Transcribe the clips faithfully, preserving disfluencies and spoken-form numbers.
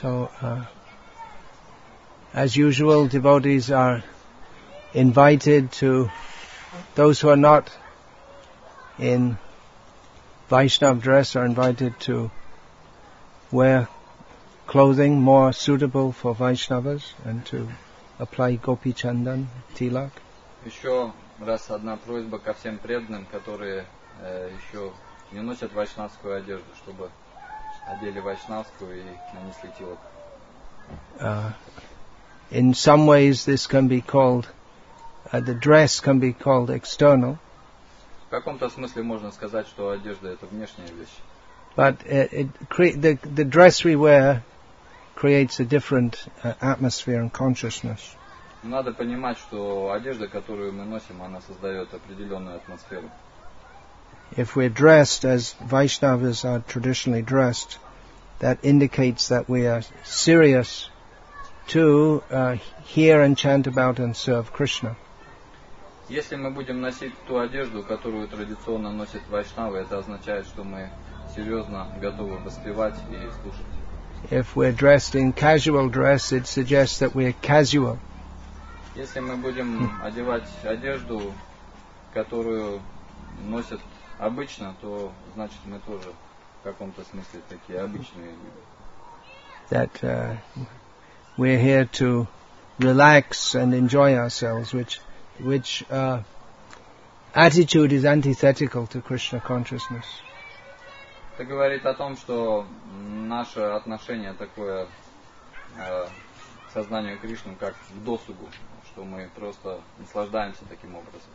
So, uh, as usual, devotees are invited to, those who are not in Vaishnav dress are invited to wear clothing more suitable for Vaishnavas and to apply Gopi Chandan, Tilak. Еще раз одна просьба ко всем преданным, которые э, еще не носят вайшнавскую одежду, чтобы одели вайшнавскую и нанесли тилак. Uh, in some ways this can be called, uh, the dress can be called external. В каком-то смысле можно сказать, что одежда это внешняя вещь. But it, it cre- the, the dress we wear creates a different uh, atmosphere and consciousness. Надо понимать, что одежда, которую мы носим, она создает определенную атмосферу. If we're dressed as Vaishnavas are traditionally dressed, that indicates that we are serious to uh, hear and chant about and serve Krishna. Если мы будем носить ту одежду, которую традиционно носят вайшнавы, это означает, что мы серьезно готовы воспевать и слушать. If we're dressed in casual dress, it suggests that we're casual. Если мы будем одевать одежду, которую носят обычно, то значит мы тоже в каком-то смысле такие обычные люди. That uh, we're here to relax and enjoy ourselves, which which uh, attitude is antithetical to Krishna consciousness. Это говорит о том, что наше отношение такое э, к сознанию Кришны, как к досугу, что мы просто наслаждаемся таким образом.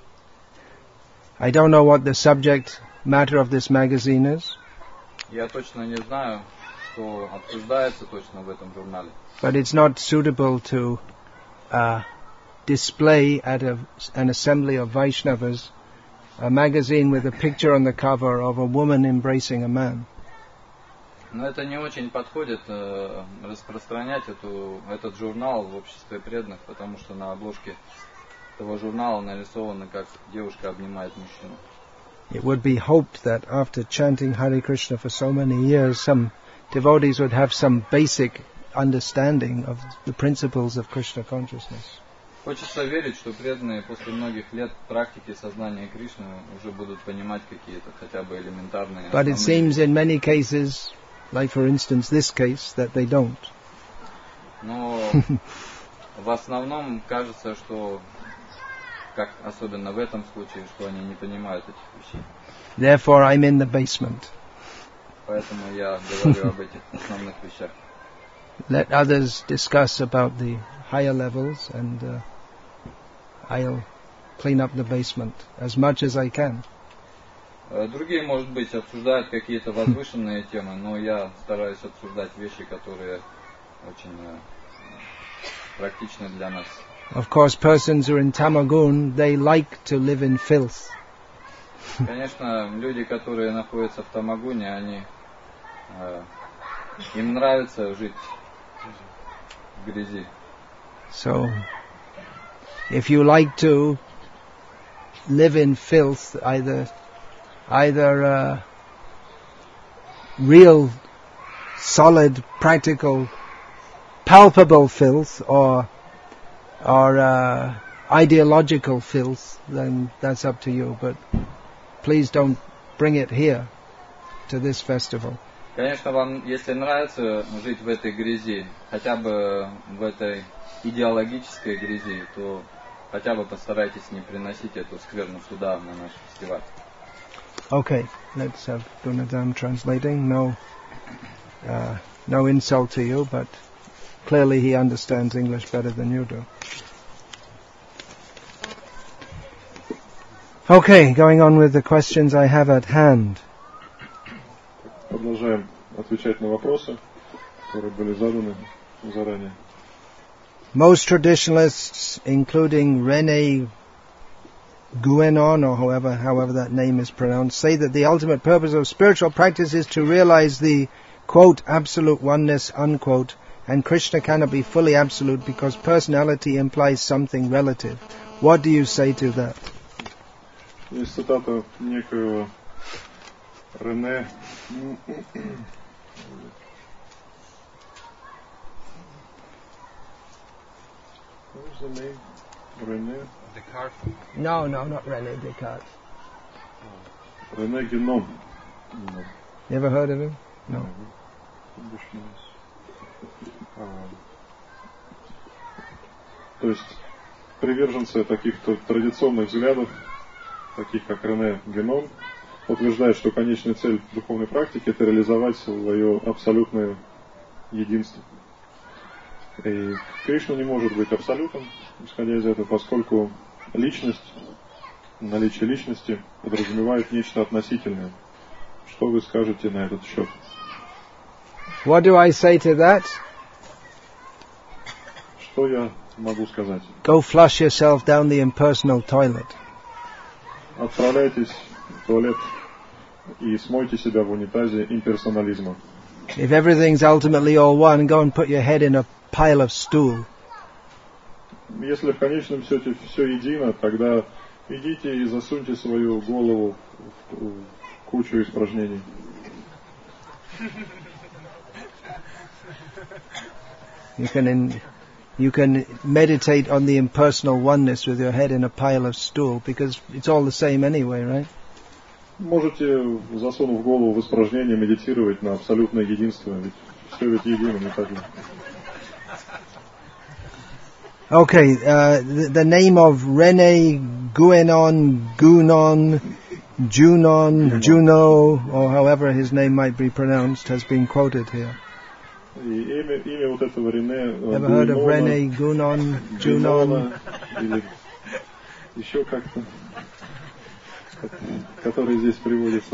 I don't know what the subject matter of this magazine is. Я точно не знаю, что обсуждается точно в этом журнале. But it's not suitable to uh, display at a, an assembly of Vaishnavas a magazine with a picture on the cover of a woman embracing a man. Но это не очень подходит э, распространять эту, этот журнал в обществе преданных, потому что на обложке этого журнала нарисовано, как девушка обнимает мужчину. It would be hoped that after chanting Hare Krishna for so many years, some devotees would have some basic understanding of the principles of Krishna consciousness. Хочется верить, что преданные после многих лет практики сознания Кришны уже будут понимать какие-то хотя бы элементарные. But it seems in many cases, like for instance this case, that they don't. Но в основном кажется, что, как особенно в этом случае, что они не понимают этих вещей. Therefore, I'm in the basement. Поэтому я говорю об этих основных вещах. Let others discuss about the higher levels, and uh, I'll clean up the basement as much as I can. Другие, может быть, обсуждают какие-то возвышенные темы, но я стараюсь обсуждать вещи, которые очень практичны для нас. Of course, persons who are in Tamagun, they like to live in filth. Конечно, люди, которые находятся в Тамагуне, они э, им нравится жить в грязи. So, if you like to live in filth, either either uh, real, solid, practical, palpable filth, or or uh, ideological filth, then that's up to you. But please don't bring it here to this festival. Конечно, вам, если нравится жить в этой грязи, хотя бы в этой идеологической грязи, то хотя бы постарайтесь не приносить эту скверну сюда, на наш фестиваль. Okay, let's have Gunadam translating. No, uh, no insult to you, but clearly he understands English better than you do. Okay, going on with the questions I have at hand. Продолжаем отвечать на вопросы, которые были заданы заранее. Most traditionalists, including René Guénon, or however, however that name is pronounced, say that the ultimate purpose of spiritual practice is to realize the, quote, absolute oneness, unquote, and Krishna cannot be fully absolute because personality implies something relative. What do you say to that? Есть цитата некоего Рене What's the name? René? Descartes. No, no, not René Descartes. René Guénon. No. You ever heard of him? No. А, то есть приверженцы таких традиционных взглядов, таких как Рене Генон, утверждают, что конечная цель духовной практики — это реализовать свое абсолютное единство. И Кришна не может быть абсолютом, исходя из этого, поскольку личность, наличие личности подразумевает нечто относительное. Что вы скажете на этот счет? What do I say to that? Что я могу сказать? Go flush yourself down the impersonal toilet. Отправляйтесь в туалет и смойте себя в унитазе имперсонализма. If everything's ultimately all one, go and put your head in a pile of stool. Если в конечном счете все едино, тогда идите и засуньте свою голову в кучу испражнений. You can in, you can meditate on the impersonal oneness with your head in a pile of stool, because it's all the same anyway, right? Можете, засунув голову в испражнение, медитировать на абсолютное единство, ведь все ведь едино, не так ли? Okay, uh, the, the name of René Guénon, Gunon, Junon, Juno, or however his name might be pronounced, has been quoted here. И имя, имя вот этого Рене Ever heard of René Gunon, Junon? Или еще как-то, который здесь приводится.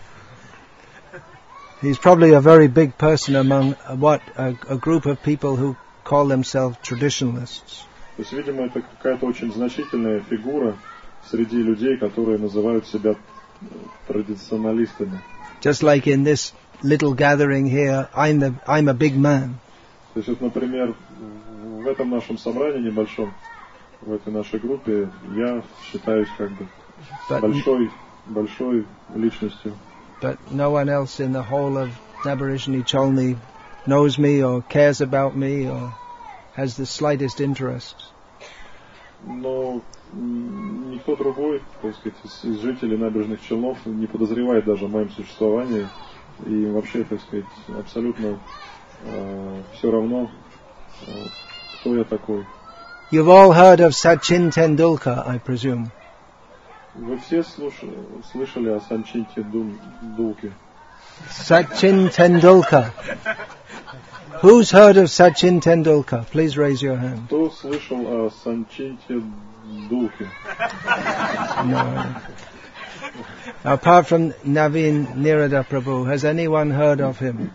He's probably a very big person among uh, what a, a group of people who call themselves traditionalists. То есть, видимо, это какая-то очень значительная фигура среди людей, которые называют себя традиционалистами. Just like in this little gathering here, I'm the I'm a big man. То есть, вот, например, в этом нашем собрании небольшом, в этой нашей группе, я считаюсь как бы But, большой, большой личностью. but no one else in the whole of Aborigine Cholni knows me or cares about me or has the slightest interest. Но м, никто другой, так сказать, из, из жителей набережных Челнов не подозревает даже о моем существовании. И вообще, так сказать, абсолютно э, все равно, э, кто я такой. You've all heard of Sachin Tendulkar, I presume. Вы все слушали, слышали о Санчинте Дулке? Sachin Tendulkar. Who's heard of Sachin Tendulkar? Please raise your hand. Кто слышал о Санчинте Дулке? No. Apart from Naveen Nirada Prabhu, has anyone heard of him?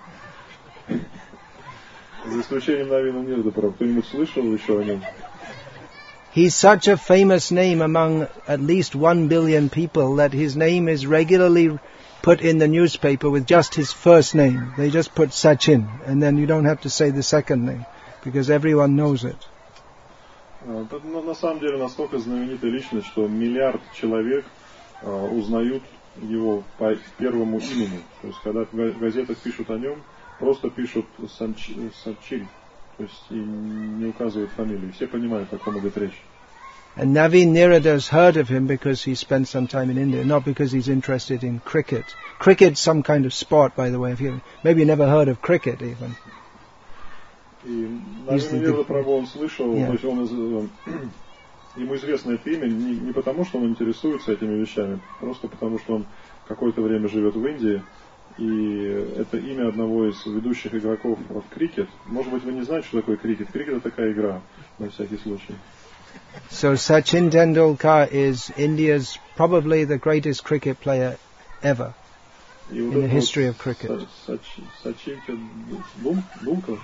За исключением Навина Нирада Прабhu. Кто-нибудь слышал еще о нем? He's such a famous name among at least one billion people that his name is regularly put in the newspaper with just his first name. They just put Sachin, and then you don't have to say the second name, because everyone knows it. На самом деле настолько знаменитая личность, что миллиард человек узнают его по первому имени. То есть, когда в газетах пишут о нем, просто пишут Сачин, то есть и не указывают фамилию. Все понимают, о ком идет речь. And Naveen Nirada has heard of him because he spent some time in India, not because he's interested in cricket. Cricket's some kind of sport, by the way. If you maybe you never heard of cricket even. И Навин Нирада Прабhu он слышал, yeah. То есть он, ему известно это имя не, не потому, что он интересуется этими вещами, просто потому, что он какое-то время живет в Индии, и это имя одного из ведущих игроков в крикет. Может быть, вы не знаете, что такое крикет? Крикет — это такая игра, на всякий случай. So Sachin Tendulkar is India's probably the greatest cricket player ever in the history of cricket. Sachin Tendulkar?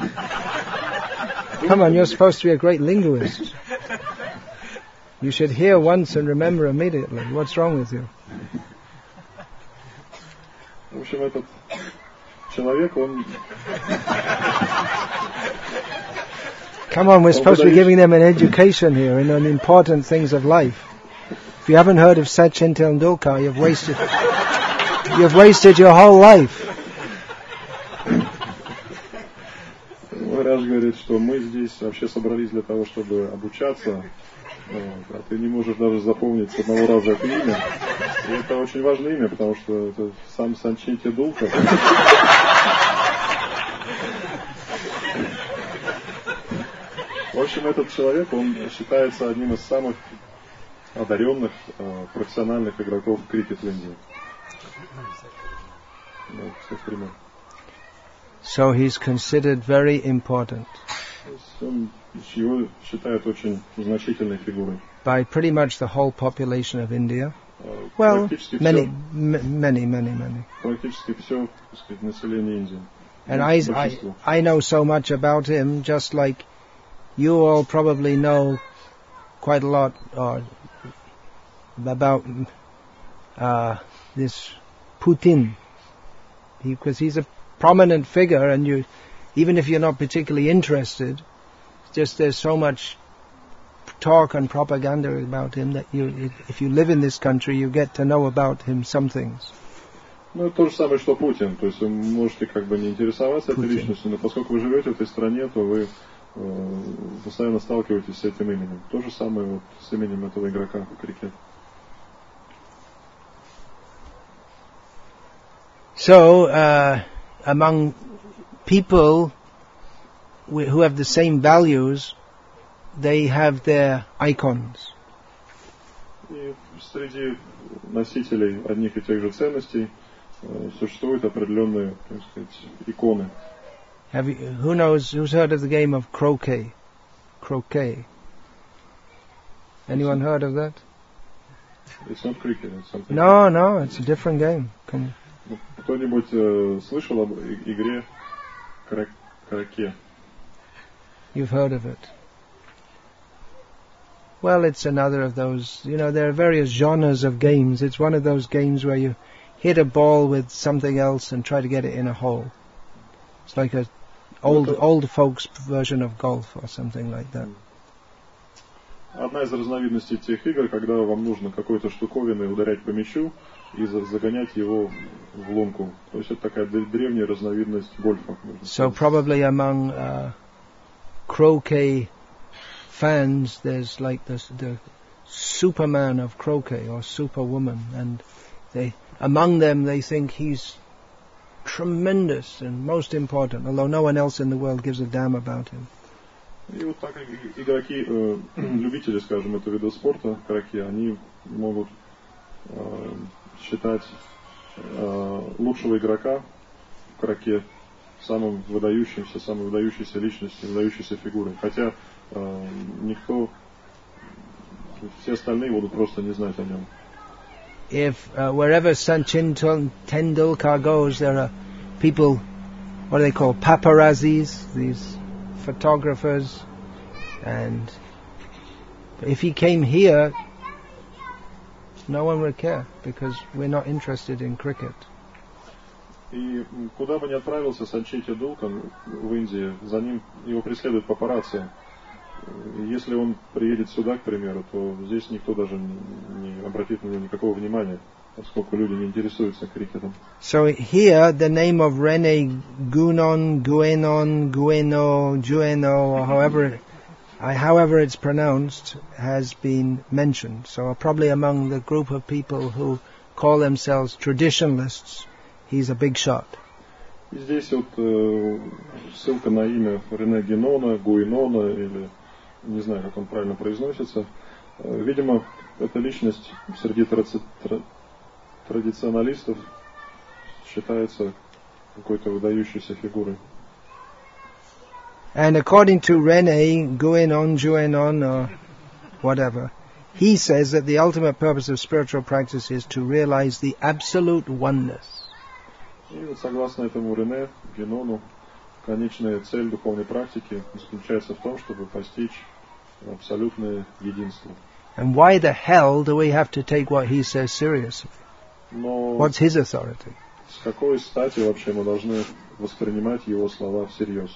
Come on, you're supposed to be a great linguist. You should hear once and remember immediately. What's wrong with you? В общем, этот человек, он... Come on, we're supposed to be giving them an education here in on important things of life. If you haven't heard of Sachin Tendulkar, you've wasted, you've wasted your whole life. В Махарадж говорит, что мы здесь вообще собрались для того, чтобы обучаться, а ты не можешь даже запомнить с одного раза это имя. И это очень важное имя, потому что это сам Санчити Дулка. В общем, этот человек, он считается одним из самых одаренных профессиональных игроков в крикет в Индии. Всех времен. So he's considered very important. Он его считают очень значительной фигурой. By pretty much the whole population of India. Well, many, many, many, many. Практически все, так сказать, население Индии. And I, I, I know so much about him, just like you all probably know quite a lot uh, about uh, this Putin, because he, he's a prominent figure, and you, even if you're not particularly interested, just there's so much talk and propaganda about him that you, if you live in this country, you get to know about him some things. Ну, то же самое, что Путин. То есть вы можете как бы не интересоваться этой личностью, но поскольку вы живете в этой стране, то вы э, постоянно сталкиваетесь с этим именем. То же самое вот с именем этого игрока в крикет. So, uh, among people who have the same values, they have their icons. И среди носителей одних и тех же ценностей э, существуют определенные, так сказать, иконы. Have you, who knows, who's heard of the game of croquet? Croquet. Anyone heard of that? It's not cricket, it's something. No, no, it's a different game. Come. Кто-нибудь э, слышал об игре кроке? You've heard of it. Well, it's another of those, you know, there are various genres of games. It's one of those games where you hit a ball with something else and try to get it in a hole. It's like a old old folks version of golf or something like that. Одна из разновидностей тех игр, когда вам нужно какой-то штуковиной ударять по мячу и загонять его в лунку. То есть это такая древняя разновидность гольфа. So probably among uh, croquet fans, there's like this, the Superman of croquet or Superwoman, and they among them they think he's tremendous and most important, although no one else in the world gives a damn about him. И вот так игроки, э, любители, скажем, этого вида спорта, кроке, они могут э, считать э, лучшего игрока в кроке самым выдающимся, самой выдающейся личностью, выдающейся фигурой. Хотя э, никто, все остальные будут просто не знать о нем. If uh, wherever Sachin Tendulkar goes, there are people, what do they call, paparazzis, these photographers, and if he came here, no one would care, because we're not interested in cricket. И куда бы ни отправился Санчити Дулкан в Индии, за ним его преследуют папарацци. Если он приедет сюда, к примеру, то здесь никто даже не обратит на него никакого внимания, поскольку люди не интересуются крикетом. So here the name of Rene Guenon, Guenon, Gueno, Gueno, or however, however it's pronounced, has been mentioned. So probably among the group of people who call themselves traditionalists, he's a big shot. И здесь вот э, ссылка на имя Рене Генона, Гуинона, или не знаю, как он правильно произносится. Э, видимо, эта личность среди тради- тра- традиционалистов считается какой-то выдающейся фигурой. And according to Rene Guenon, Guenon, or whatever, he says that the ultimate purpose of spiritual practice is to realize the absolute oneness. И вот согласно этому Рене Генону, конечная цель духовной практики заключается в том, чтобы постичь абсолютное единство. And why the hell do we have to take what he says seriously? Но What's his authority? с какой стати вообще мы должны воспринимать его слова всерьез?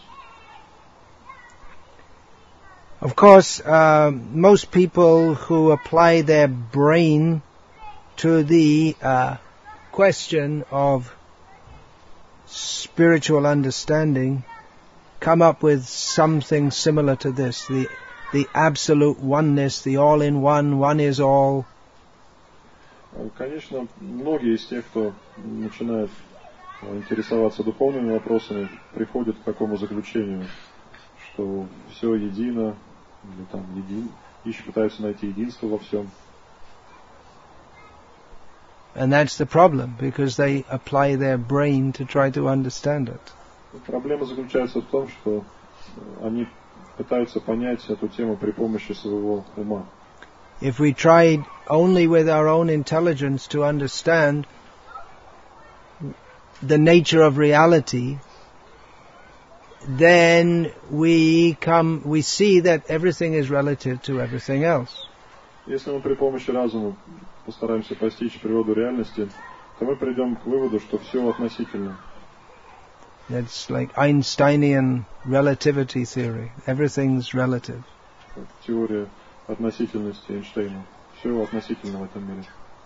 Of course, uh, most people who apply their brain to the uh, question of spiritual understanding come up with something similar to this, the the absolute oneness, the all-in-one, one is all. Конечно, многие из тех, кто начинает интересоваться духовными вопросами, приходят к такому заключению, что все едино, или там един, ищут, пытаются найти единство во всем. And that's the problem, because they apply their brain to try to understand it. Проблема заключается в том, что они пытаются понять эту тему при помощи своего ума. If we tried only with our own intelligence to understand the nature of reality, then we come, we see that everything is relative to everything else. Если мы при помощи разума постараемся постичь природу реальности, то мы придем к выводу, что все относительно. It's like Einsteinian relativity theory. Everything's relative. Теория относительности Эйнштейна. Все относительно в этом мире.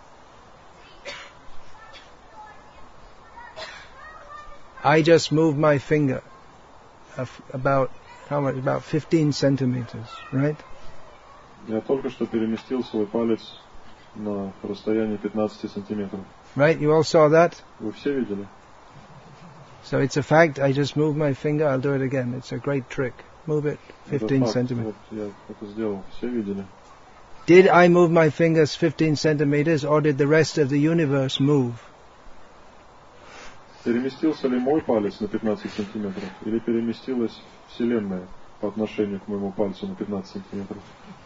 I just moved my finger about how much? About fifteen centimeters, right? Я только что переместил свой палец на расстоянии пятнадцать сантиметров. Right? You all saw that? Вы все видели? So it's a fact. I just moved my finger. I'll do it again. It's a great trick. Move it fifteen centimeters. Вот я это сделал. Все видели? Did I move my fingers fifteen centimeters, or did the rest of the universe move? Переместился ли мой палец на пятнадцать сантиметров, или переместилась Вселенная по отношению к моему пальцу на пятнадцать сантиметров?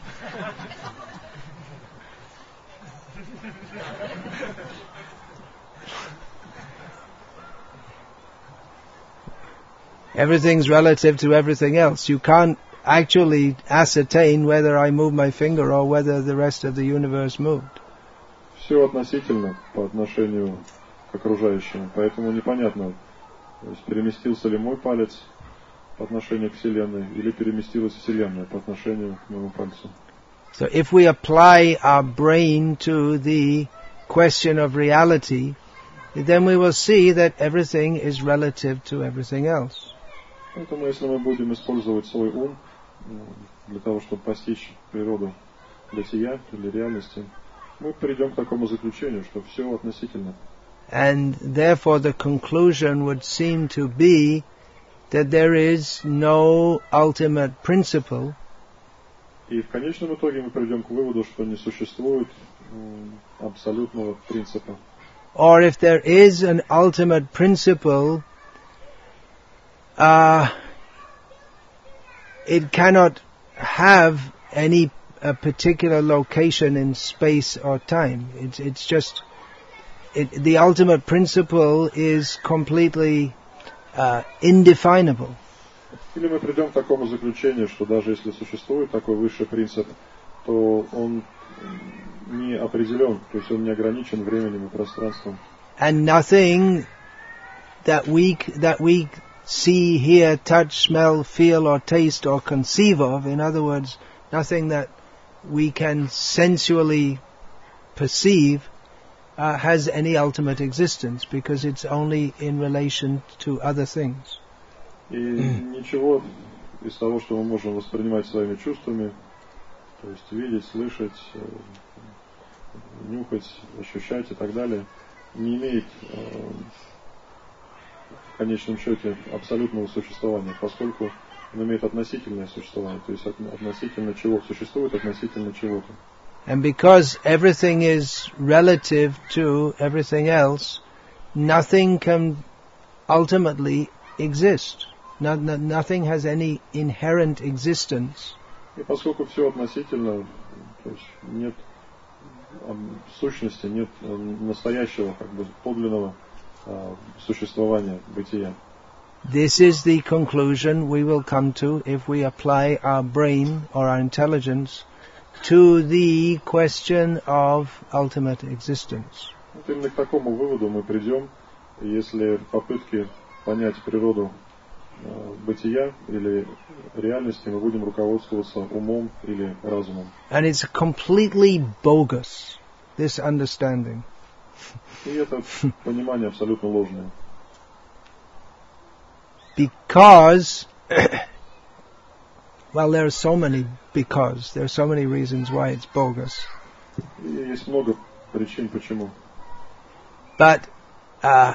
Everything's relative to everything else. You can't actually ascertain whether I moved my finger or whether the rest of the universe moved. Все относительно по отношению к окружающему, поэтому непонятно, то есть переместился ли мой палец по отношению к Вселенной, или переместилась Вселенная по отношению к моему пальцу. So if we apply our brain to the question of reality, then we will see that everything is relative to everything else. Поэтому, если мы будем использовать свой ум для того, чтобы постичь природу бытия или реальности, мы придем к такому заключению, что все относительно. And therefore the conclusion would seem to be that there is no ultimate principle. И в конечном итоге мы придем к выводу, что не существует абсолютного принципа. Or if there is an ultimate principle, uh, it cannot have any a particular location in space or time. It's it's just it, the ultimate principle is completely uh, indefinable. Или мы придем к такому заключению, что даже если существует такой высший принцип, то он не определен, то есть он не ограничен временем и пространством. And nothing that we that we see, hear, touch, smell, feel, or taste, or conceive of, in other words, nothing that we can sensually perceive uh, has any ultimate existence, because it's only in relation to other things. И ничего из того, что мы можем воспринимать своими чувствами, то есть видеть, слышать, нюхать, ощущать и так далее, не имеет в конечном счете абсолютного существования, поскольку он имеет относительное существование, то есть относительно чего существует, относительно чего-то. And because everything is relative to everything else, nothing can ultimately exist. No, no, nothing has any inherent existence. И поскольку все относительно, то есть нет сущности, нет настоящего, как бы подлинного существования, бытия. This is the conclusion we will come to if we apply our brain or our intelligence to the question of ultimate existence. Вот именно к такому выводу мы придем, если в попытке понять природу бытия или реальности мы будем руководствоваться умом или разумом. And it's completely bogus, this understanding. И это понимание абсолютно ложное. Because well, there are so many because, there are so many reasons why it's bogus. Есть много причин, почему. But uh,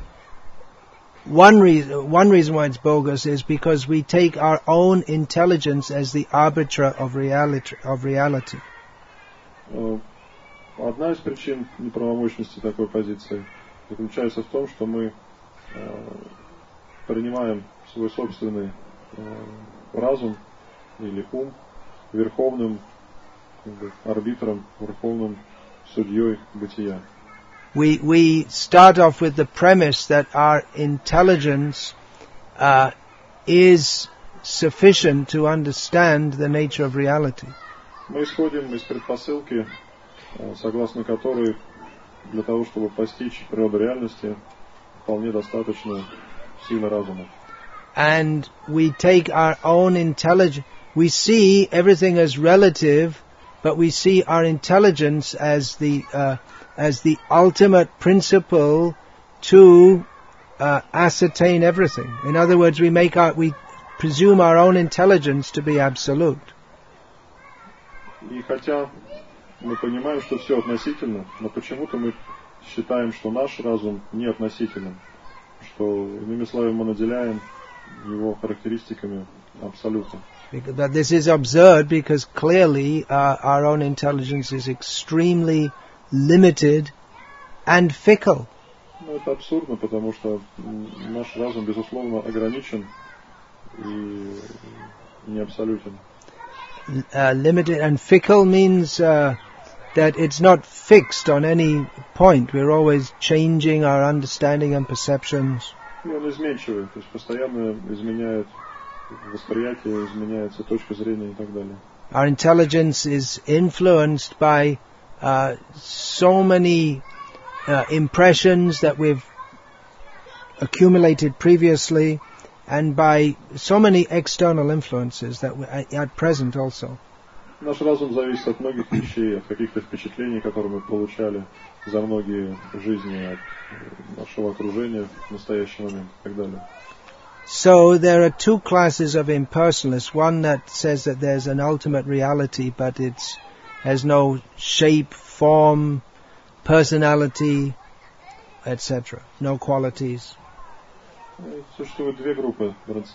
one reason one reason why it's bogus is because we take our own intelligence as the arbiter of reality. Of reality. Одна из причин неправомощности такой позиции заключается в том, что мы принимаем свой собственный разум или ум верховным арбитром, верховным судьей бытия. We we start off with the premise that our intelligence uh, is sufficient to understand the nature of reality. Мы исходим из предпосылки, согласно которой для того, чтобы постичь природу реальности, вполне достаточно силы разума. And we take our own intelligence. We see everything as relative, but we see our intelligence as the uh, as the ultimate principle to uh, ascertain everything. In other words, we make our, we presume our own intelligence to be absolute. И хотя мы понимаем, что все относительно, но почему-то мы считаем, что наш разум не относителен, что, иными словами, мы наделяем его характеристиками абсолюта. But this is absurd because clearly uh, our own intelligence is extremely limited and fickle. Ну, это абсурдно, потому что наш разум, безусловно, ограничен и не абсолютен. Uh, limited and fickle means uh, that it's not fixed on any point. We're always changing our understanding and perceptions. И он изменчивый, то есть постоянно изменяет восприятие, изменяется точка зрения и так далее. Our intelligence is influenced by uh, so many uh, impressions that we've accumulated previously, and by so many external influences that we, at present also. Наш разум зависит от многих вещей, от каких-то впечатлений, которые мы получали за многие жизни, от нашего окружения в настоящий момент и так далее. So there are two classes of impersonalists. One that says that there's an ultimate reality, but it has no shape, form, personality, et cetera. No qualities. Существует две группы.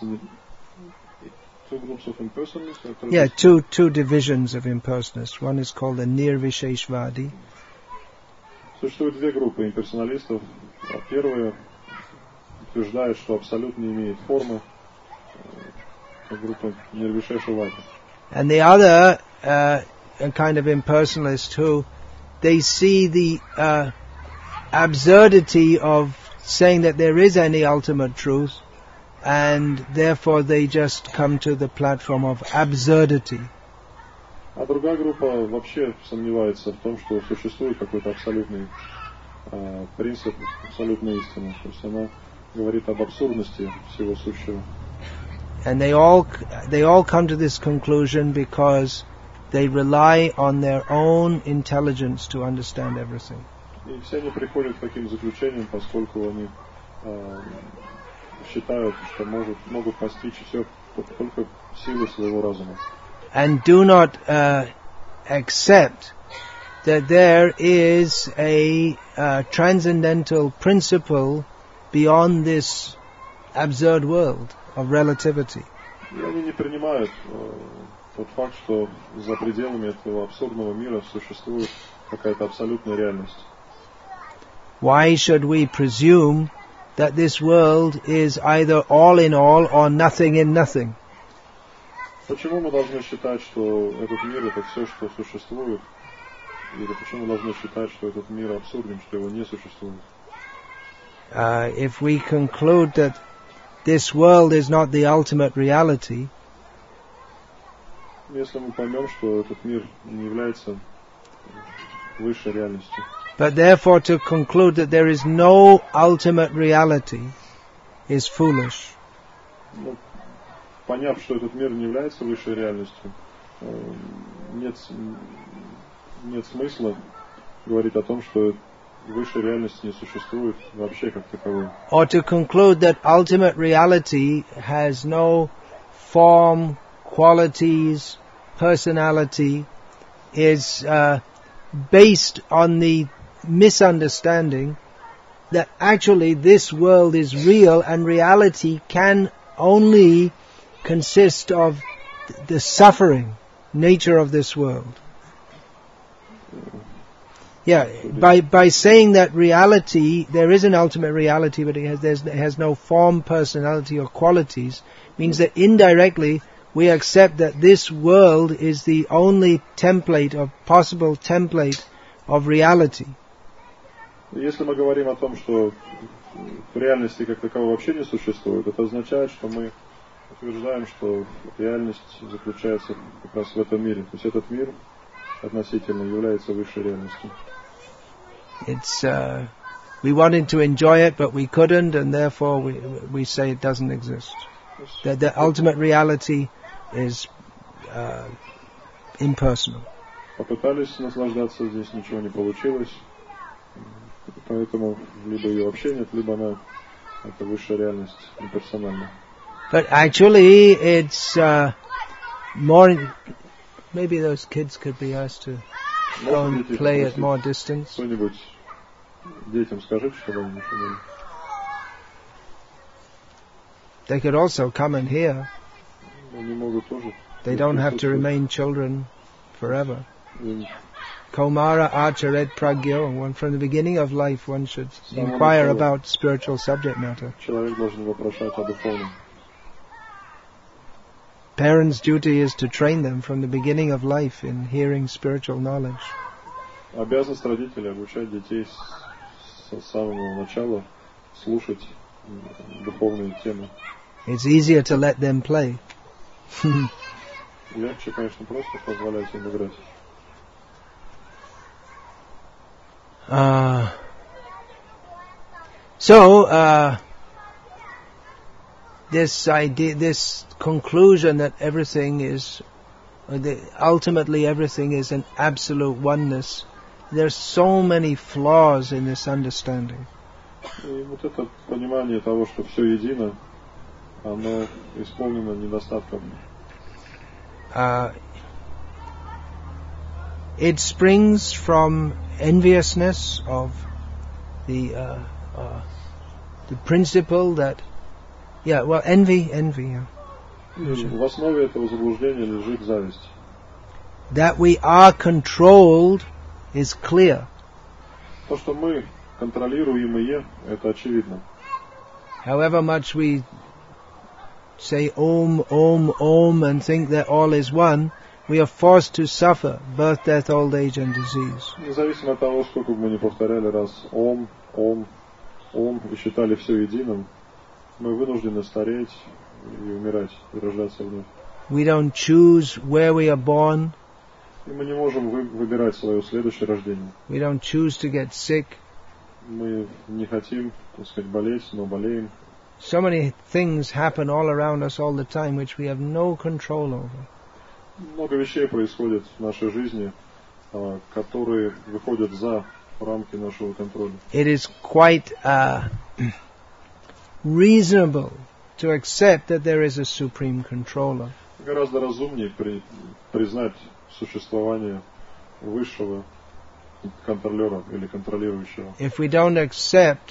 Two groups of impersonalists. Yeah, two two divisions of impersonalists. One is called the Nirvisheshvadi. Существует две группы имперсоналистов. Первая утверждает, что абсолют не имеет формы. Группа Нирвишешвади. And the other, uh, a kind of impersonalist who they see the uh, absurdity of saying that there is any ultimate truth, and therefore they just come to the platform of absurdity. А другая группа вообще сомневается в том, что существует какой-то абсолютный э, принцип, абсолютная истина. То есть она говорит об абсурдности всего сущего. And they all they all come to this conclusion because they rely on their own intelligence to understand everything. И все они приходят к таким заключениям, поскольку они э, считают, что могут, могут постичь все только силой своего разума. And do not uh, accept that there is a uh, transcendental principle beyond this absurd world of relativity. И они не принимают э, тот факт, что за пределами этого абсурдного мира существует какая-то абсолютная реальность. Why should we presume that this world is either all in all or nothing in nothing? Почему мы должны считать, что этот мир это все, что существует? Или почему мы должны считать, что этот мир абсурден, что его не существует? Uh, if we conclude that this world is not the ultimate reality, если мы поймем, что этот мир не является высшей реальностью, but therefore to conclude that there is no ultimate reality is foolish. Ну, поняв, что этот мир не является высшей реальностью, нет, нет смысла говорить о том, что высшей реальности не существует вообще как таковой. Or to conclude that ultimate reality has no form, qualities, personality is uh, based on the misunderstanding that actually this world is real and reality can only consist of the suffering nature of this world. Yeah, by by saying that reality, there is an ultimate reality, but it has, there's, it has no form, personality, or qualities, means that indirectly we accept that this world is the only template, or possible template, of reality. Если мы говорим о том, что реальности как таковой вообще не существует, это означает, что мы утверждаем, что реальность заключается как раз в этом мире. То есть этот мир относительно является высшей реальностью. It's uh, we wanted to enjoy it, but we couldn't, and therefore we we say it doesn't exist. That the ultimate reality is uh, impersonal. Попытались наслаждаться, здесь ничего не получилось, поэтому либо ее вообще нет, либо она это высшая реальность, имперсональная. But actually, it's uh, more. Maybe those kids could be asked to go and play at more distance. Кто-нибудь детям скажите, чтобы они не шумели. They could also come and hear. Они могут тоже. They don't have to remain children forever. Kaumara Acharet Pragyo, one from the beginning of life one should inquire about spiritual subject matter. Человек должен вопрошать о духовном. Parents' duty is to train them from the beginning of life in hearing spiritual knowledge. Обязанность родителей обучать детей с самого начала слушать духовные темы. It's easier to let them play. Легче, конечно, просто позволять им играть. Uh, so, uh, this idea, this conclusion that everything is, or the, ultimately everything is an absolute oneness, there's so many flaws in this understanding. И вот это понимание того, что все едино, оно исполнено недостатками. Uh, it springs from enviousness of the uh, uh, the principle that, yeah, well, envy, envy. Yeah. В основе этого заблуждения лежит зависть. That we are controlled is clear. То, что мы контролируемые, это очевидно. However much we say Om, Om, Om and think that all is one, we are forced to suffer birth, death, old age and disease. Независимо от того, сколько бы мы ни повторяли раз Ом, Ом, Ом и считали все единым, мы вынуждены стареть и умирать, и рождаться вновь. We don't choose where we are born. И мы не можем вы, выбирать свое следующее рождение. We don't choose to get sick. Мы не хотим, так сказать, болеть, но болеем. So many things happen all around us all the time which we have no control over. Много вещей происходит в нашей жизни, которые выходят за рамки нашего контроля. It is quite uh, reasonable to accept that there is a supreme controller. Гораздо разумнее при, признать существование высшего контролера или контролирующего. If we don't accept,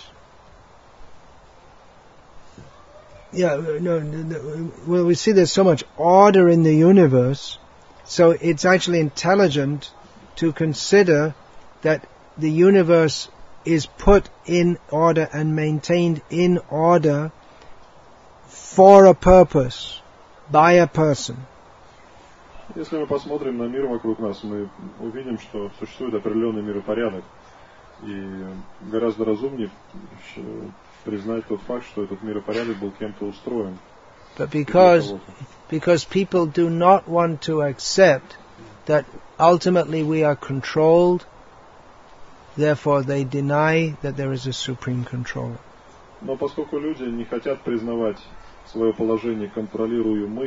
yeah, no, no, well, we see there's so much order in the universe, so it's actually intelligent to consider that the universe is put in order and maintained in order for a purpose, by a person. Если мы посмотрим на мир вокруг нас, мы увидим, что существует определенный миропорядок. И гораздо разумнее признать тот факт, что этот миропорядок был кем-то устроен. But because, because people do not want to accept that ultimately we are controlled, therefore they deny that there is a supreme controller. Но поскольку люди не хотят признавать свое положение контролируемых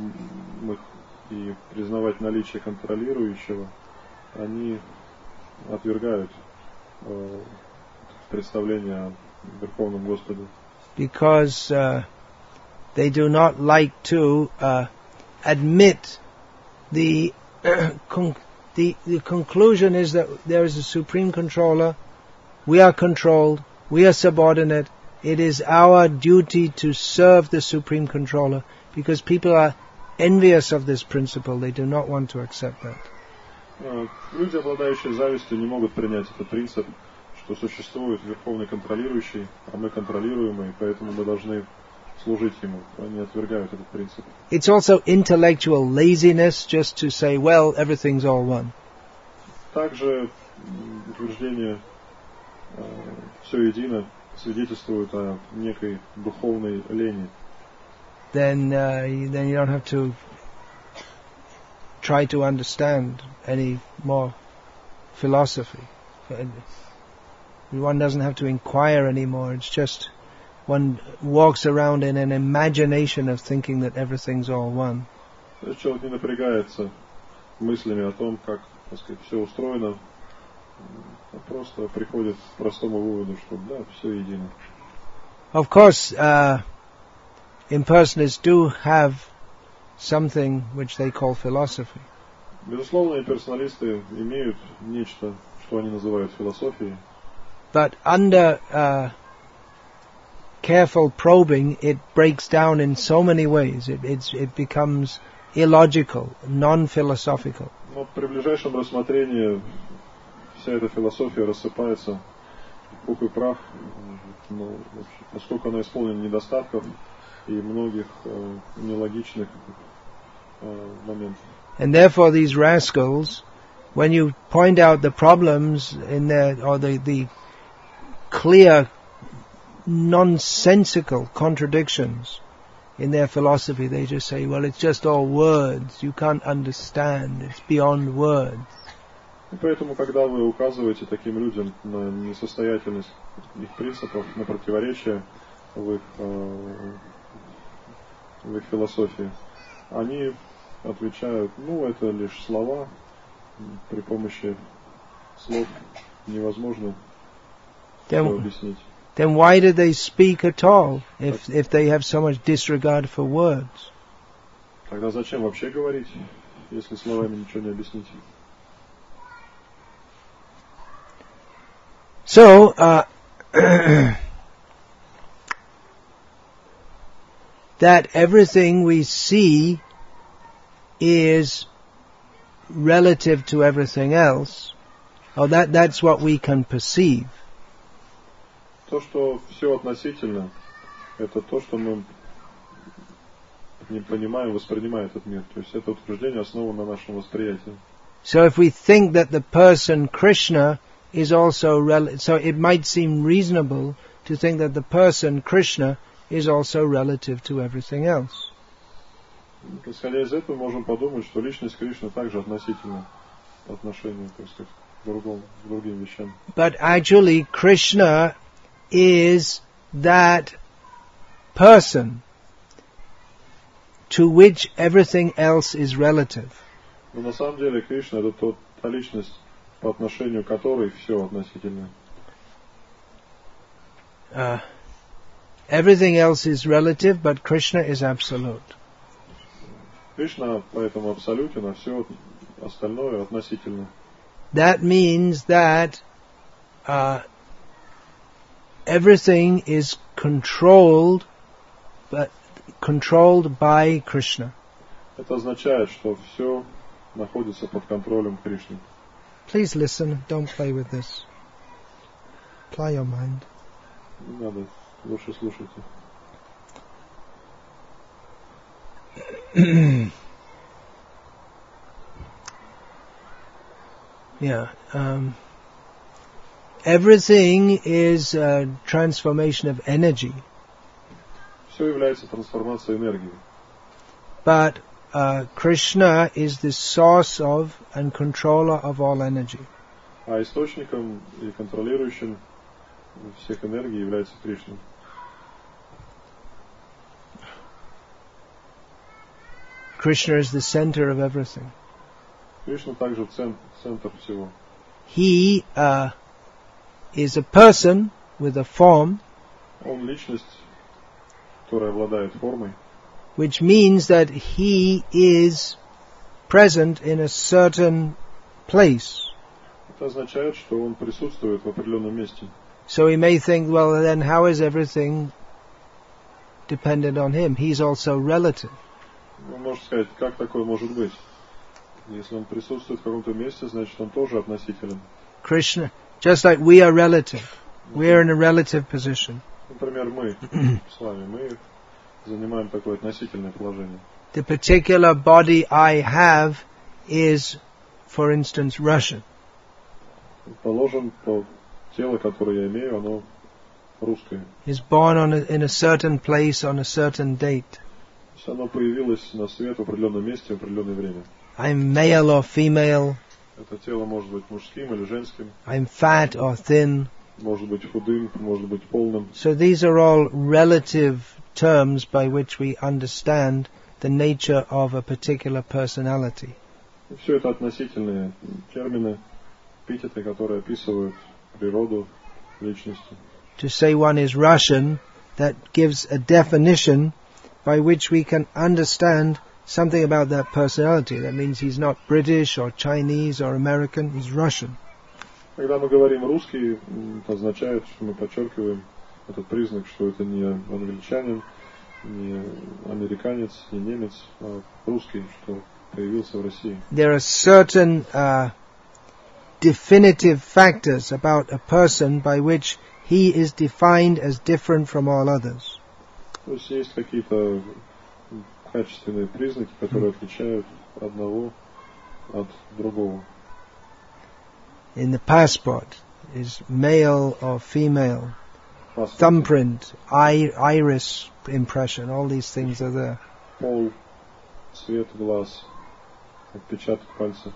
и признавать наличие контролирующего, они отвергают э, представление о Верховном Господе. Because uh, they do not like to uh, admit the, con- the the conclusion is that there is a supreme controller, we are controlled, we are subordinate, it is our duty to serve the supreme controller, because people are envious of this principle, they do not want to accept that. Люди, обладающие завистью, не могут принять этот принцип, что существует верховный контролирующий, а мы контролируемые, поэтому мы должны служить ему. Они отвергают этот принцип. It's also intellectual laziness just to say, well, everything's all one. Также утверждение «все едино» свидетельствует о некой духовной лени. Then, uh, then you don't have to try to understand any more philosophy. One doesn't have to inquire anymore. It's just one walks around in an imagination of thinking that everything's all one. Человек не напрягается мыслями о том, как, так сказать, все устроено, а просто приходит к простому выводу, что да, все едино. Of course, uh, impersonalists do have something which they call philosophy. Безусловно, имперсоналисты имеют нечто, что они называют философией. But under uh, careful probing, it breaks down in so many ways. It, it's, it becomes illogical, non-philosophical. Но при ближайшем рассмотрении вся эта философия рассыпается в пух и прах, ну, поскольку она исполнена недостатков и многих э, нелогичных э, моментов. And therefore these rascals, when you point out the problems in their, or the, the clear, nonsensical contradictions in their philosophy, they just say, well, it's just all words, you can't understand, it's beyond words. И поэтому, когда вы указываете таким людям на несостоятельность их принципов, на противоречия в их, э, в их философии, они отвечают, ну, это лишь слова, при помощи слов невозможно все объяснить. Then why do they speak at all, if if they have so much disregard for words? Тогда зачем вообще говорить, если словами ничего не объяснить? So, uh, that everything we see is relative to everything else, or that that's what we can perceive. То, что все относительно, это то, что мы не понимаем, воспринимаем этот мир. То есть это утверждение основано на нашем восприятии. So if we think that the person Krishna is also rel- so it might seem reasonable to think that the person Krishna is also relative to everything else. Исходя из этого, можем подумать, что личность Кришны также относительна по отношению, так сказать, к другому, к другим вещам. But actually, Krishna is that person to which everything else is relative. Но на самом деле Кришна это тот, та личность, по отношению к которой все относительно. Uh, everything else is relative, but Krishna is absolute. Кришна поэтому абсолютен, а все остальное относительно. That means that uh, everything is controlled, but controlled by Krishna. Это означает, что все находится под контролем Кришны. Please listen, don't play with this. Apply your mind. Не надо, лучше слушайте. Yeah. Um, everything is a transformation of energy. Все является трансформацией энергии. But uh, Krishna is the source of and controller of all energy. А источником и контролирующим всех энергий является Кришна. Krishna is the center of everything. Кришна также центр, центр всего. He uh, is a person with a form. Он личность, которая обладает формой. which means that he is present in a certain place. Это означает, что он присутствует в определенном месте. So he may think, well, then how is everything dependent on him? He's also relative. Он может сказать, как такое может быть? Если он присутствует в каком-то месте, значит он тоже относителен. Krishna, just like we are relative, we are in a relative position. Например, мы с вами, мы занимаем такое относительное положение. The particular body I have is, for instance, Russian. Положим, то тело, которое я имею, оно русское. Is born on a, in a certain place on a certain date. То есть оно появилось на свет в определенном месте в определенное время. I'm male or female. Это тело может быть мужским или женским. I'm fat or thin. Может быть худым, может быть полным. So these are all relative terms by which we understand the nature of a particular personality. И все это относительные термины, эпитеты, которые описывают природу личности. To say one is Russian, that gives a definition by which we can understand something about that personality. That means he's not British or Chinese or American, he's Russian. Когда мы говорим русский, это означает, что мы подчеркиваем этот признак, что это не англичанин, не американец, не немец, а русский, что появился в России. There are certain uh, definitive factors about a person by which he is defined as different from all others. То есть есть какие-то качественные признаки, которые отличают одного от другого. In the passport is male or female, thumbprint, eye, iris impression, all these things are there. Пол, цвет глаз, отпечаток пальца.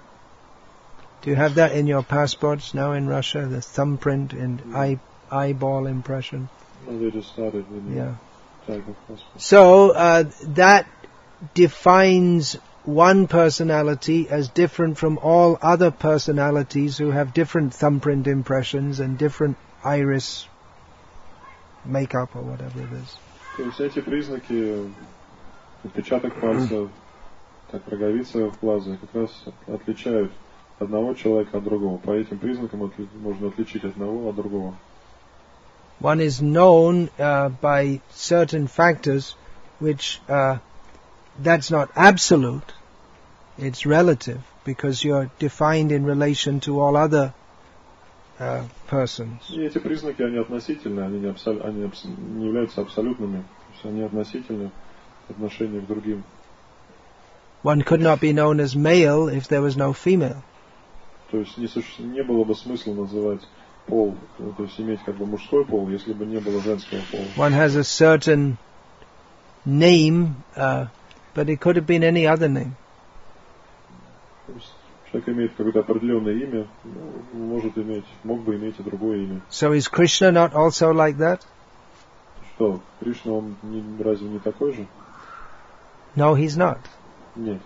Do you have that in your passports now in Russia, the thumbprint and eye, eyeball impression? No, they just started with Yeah. type of passport. So uh, that defines one personality as different from all other personalities who have different thumbprint impressions and different iris makeup or whatever it is. То есть эти признаки, отпечаток пальца, так, роговица в глаза, как раз отличают одного человека от другого. По этим признакам отли- можно отличить одного от другого. One is known uh, by certain factors which uh, that's not absolute, it's relative, because you're defined in relation to all other uh, persons. И эти признаки, они относительны, они не, абсол- они абс- не являются абсолютными, то есть они относительны в отношении к другим. One could not be known as male if there was no female. То есть не, суще- не было бы смысла называть пол, ну, то есть иметь как бы мужской пол, если бы не было женского пола. One has a certain name, uh, but it could have been any other name. То есть человек имеет какое-то определенное имя, ну, может иметь, мог бы иметь и другое имя. So is Krishna not also like that? Что, Кришна, он не, разве не такой же? No, he's not. Нет.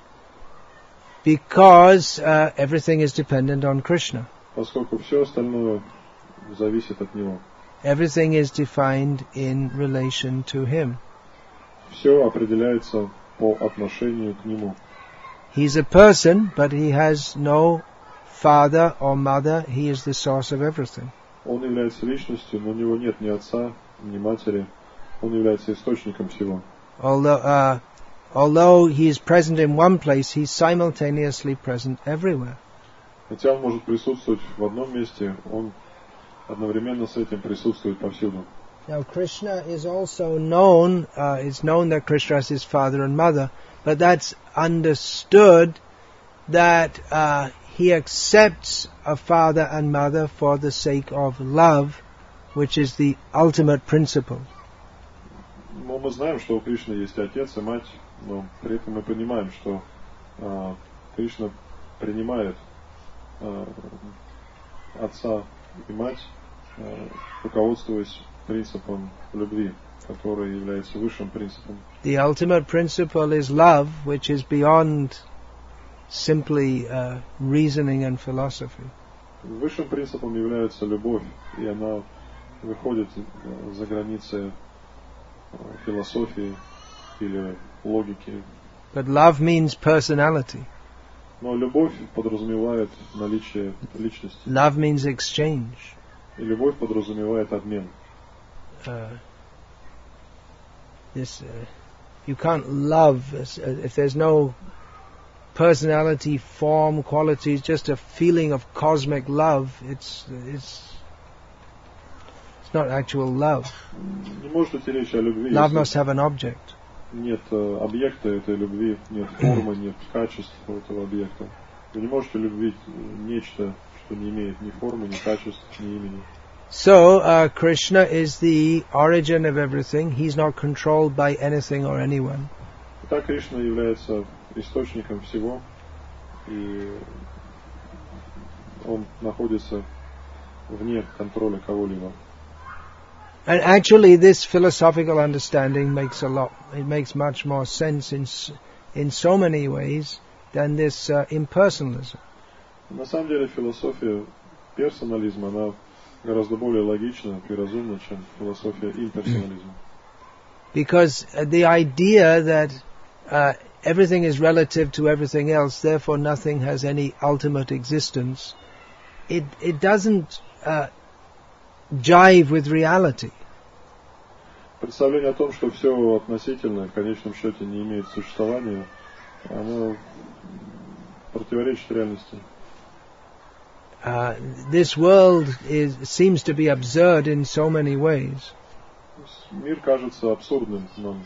Because uh, everything is dependent on Krishna. Поскольку все остальное зависит от него. Everything is defined in relation to him. Все определяется по отношению к нему. He's a person, but he has no father or mother. He is the source of everything. Он является личностью, но у него нет ни отца, ни матери. Он является источником всего. Although, uh, although he is present in one place, he's simultaneously present everywhere. Хотя он может присутствовать в одном месте, он одновременно с этим присутствует повсюду. Now Krishna is also known, uh, it's known that Krishna is his father and mother, but that's understood that uh, he accepts a father and mother for the sake of love, which is the ultimate principle. Но мы знаем, что у Кришны есть отец и мать, но при этом мы понимаем, что э, Кришна принимает э, отца и мать, э, руководствуясь принципом любви, который является высшим принципом. The ultimate principle is love, which is beyond simply uh, reasoning and philosophy. Высшим принципом является любовь, и она выходит за границы философии или логики. But love means personality. Но любовь подразумевает наличие личности. Love means exchange. И любовь подразумевает обмен. Uh, this, uh, you can't love as, uh, if there's no personality, form, qualities, just a feeling of cosmic love. It's it's it's not actual love. Не может идти речь о любви. Love must have an object. Нет объекта этой любви, нет формы, нет качеств этого объекта. Вы не можете любить нечто, что не имеет ни формы, ни качеств, ни имени. So uh, Krishna is the origin of everything. He's not controlled by anything or anyone. Итак, Кришна является источником всего, и он находится вне контроля кого-либо. And actually, this philosophical understanding makes a lot. It makes much more sense in in so many ways than this uh, impersonalism. На самом деле, философия персонализма, она гораздо более логична и разумна, чем философия имперсонализма. Because uh, the idea that uh, everything is relative to everything else, therefore nothing has any ultimate existence, it it doesn't uh, jive with reality. Представление о том, что все относительно, в конечном счете не имеет существования, оно противоречит реальности. Uh, this world is seems to be absurd in so many ways. Мир кажется абсурдным нам.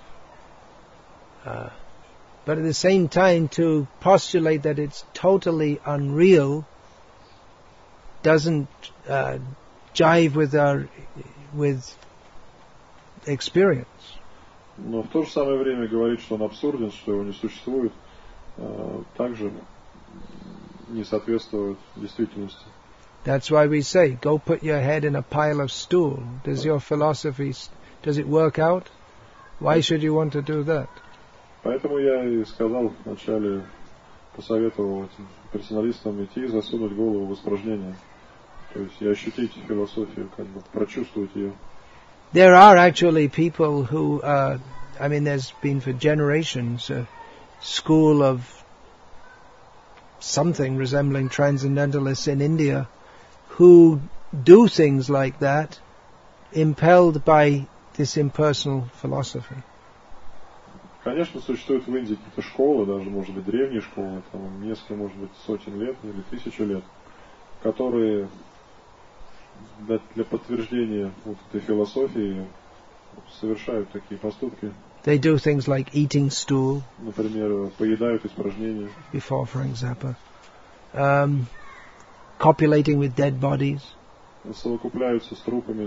Uh, but at the same time, to postulate that it's totally unreal doesn't uh, jive with our with experience. Но в то же самое время говорить, что он абсурден, что его не существует, также не соответствует действительности. That's why we say, go put your head in a pile of stool. Does your philosophy, does it work out? Why should you want to do that? Поэтому я и сказал вначале, посоветовал этим персоналистам идти и засунуть голову в испражнение. То есть и ощутить философию, как бы прочувствовать ее. There are actually people who, uh, I mean, there's been for generations a school of something resembling transcendentalists in India who do things like that, impelled by this impersonal philosophy. Конечно, существуют в Индии какие-то школы, даже, может быть, древние школы, там, несколько, может быть, сотен лет или тысячу лет, которые для подтверждения вот этой философии совершают такие поступки. They do things like eating stool. Например, поедают испражнения. Before, for example. Um, copulating with dead bodies. Совокупляются с трупами.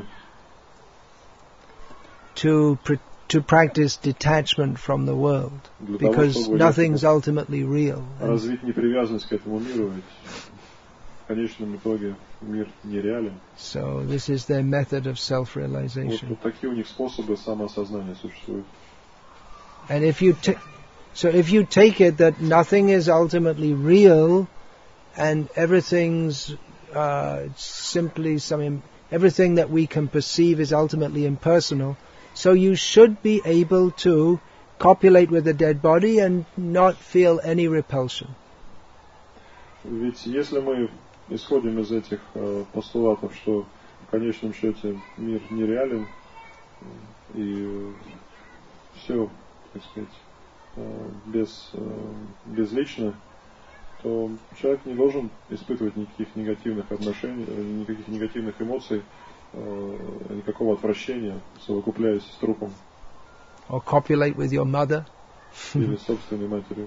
To pr- to practice detachment from the world, because nothing's ultimately real. Развить непривязанность к этому миру, ведь в конечном итоге мир нереален. So this is their method of self-realization. Вот такие у них способы самоосознания существуют. And if you ta- so if you take it that nothing is ultimately real, and everything's uh, simply some im- everything that we can perceive is ultimately impersonal, so you should be able to copulate with a dead body and not feel any repulsion. Ведь если мы исходим из этих э, постулатов, что в конечном счете мир нереален и все, так сказать, э, без, э, безлично, то человек не должен испытывать никаких негативных отношений, никаких негативных эмоций, э, никакого отвращения, совокупляясь с трупом. Or copulate with your mother. Или собственной матерью.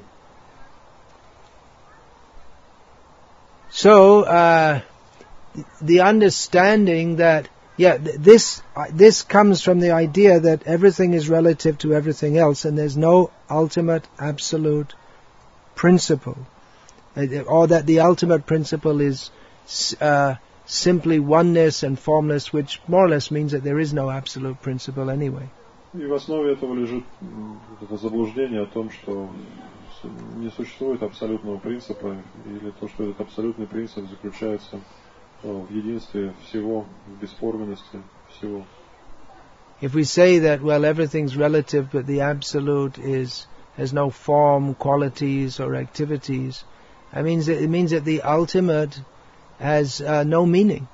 So, uh, the understanding that, yeah, th- this uh, this comes from the idea that everything is relative to everything else, and there's no ultimate, absolute principle, uh, or that the ultimate principle is uh, simply oneness and formless, which more or less means that there is no absolute principle anyway. И в основе этого лежит это заблуждение о том, что не существует абсолютного принципа, или то, что этот абсолютный принцип заключается в единстве всего, в бесформенности всего. if we say that, well, everything's relative, but the absolute is has no form, qualities, or activities, I mean, it means that the ultimate has uh, no meaning.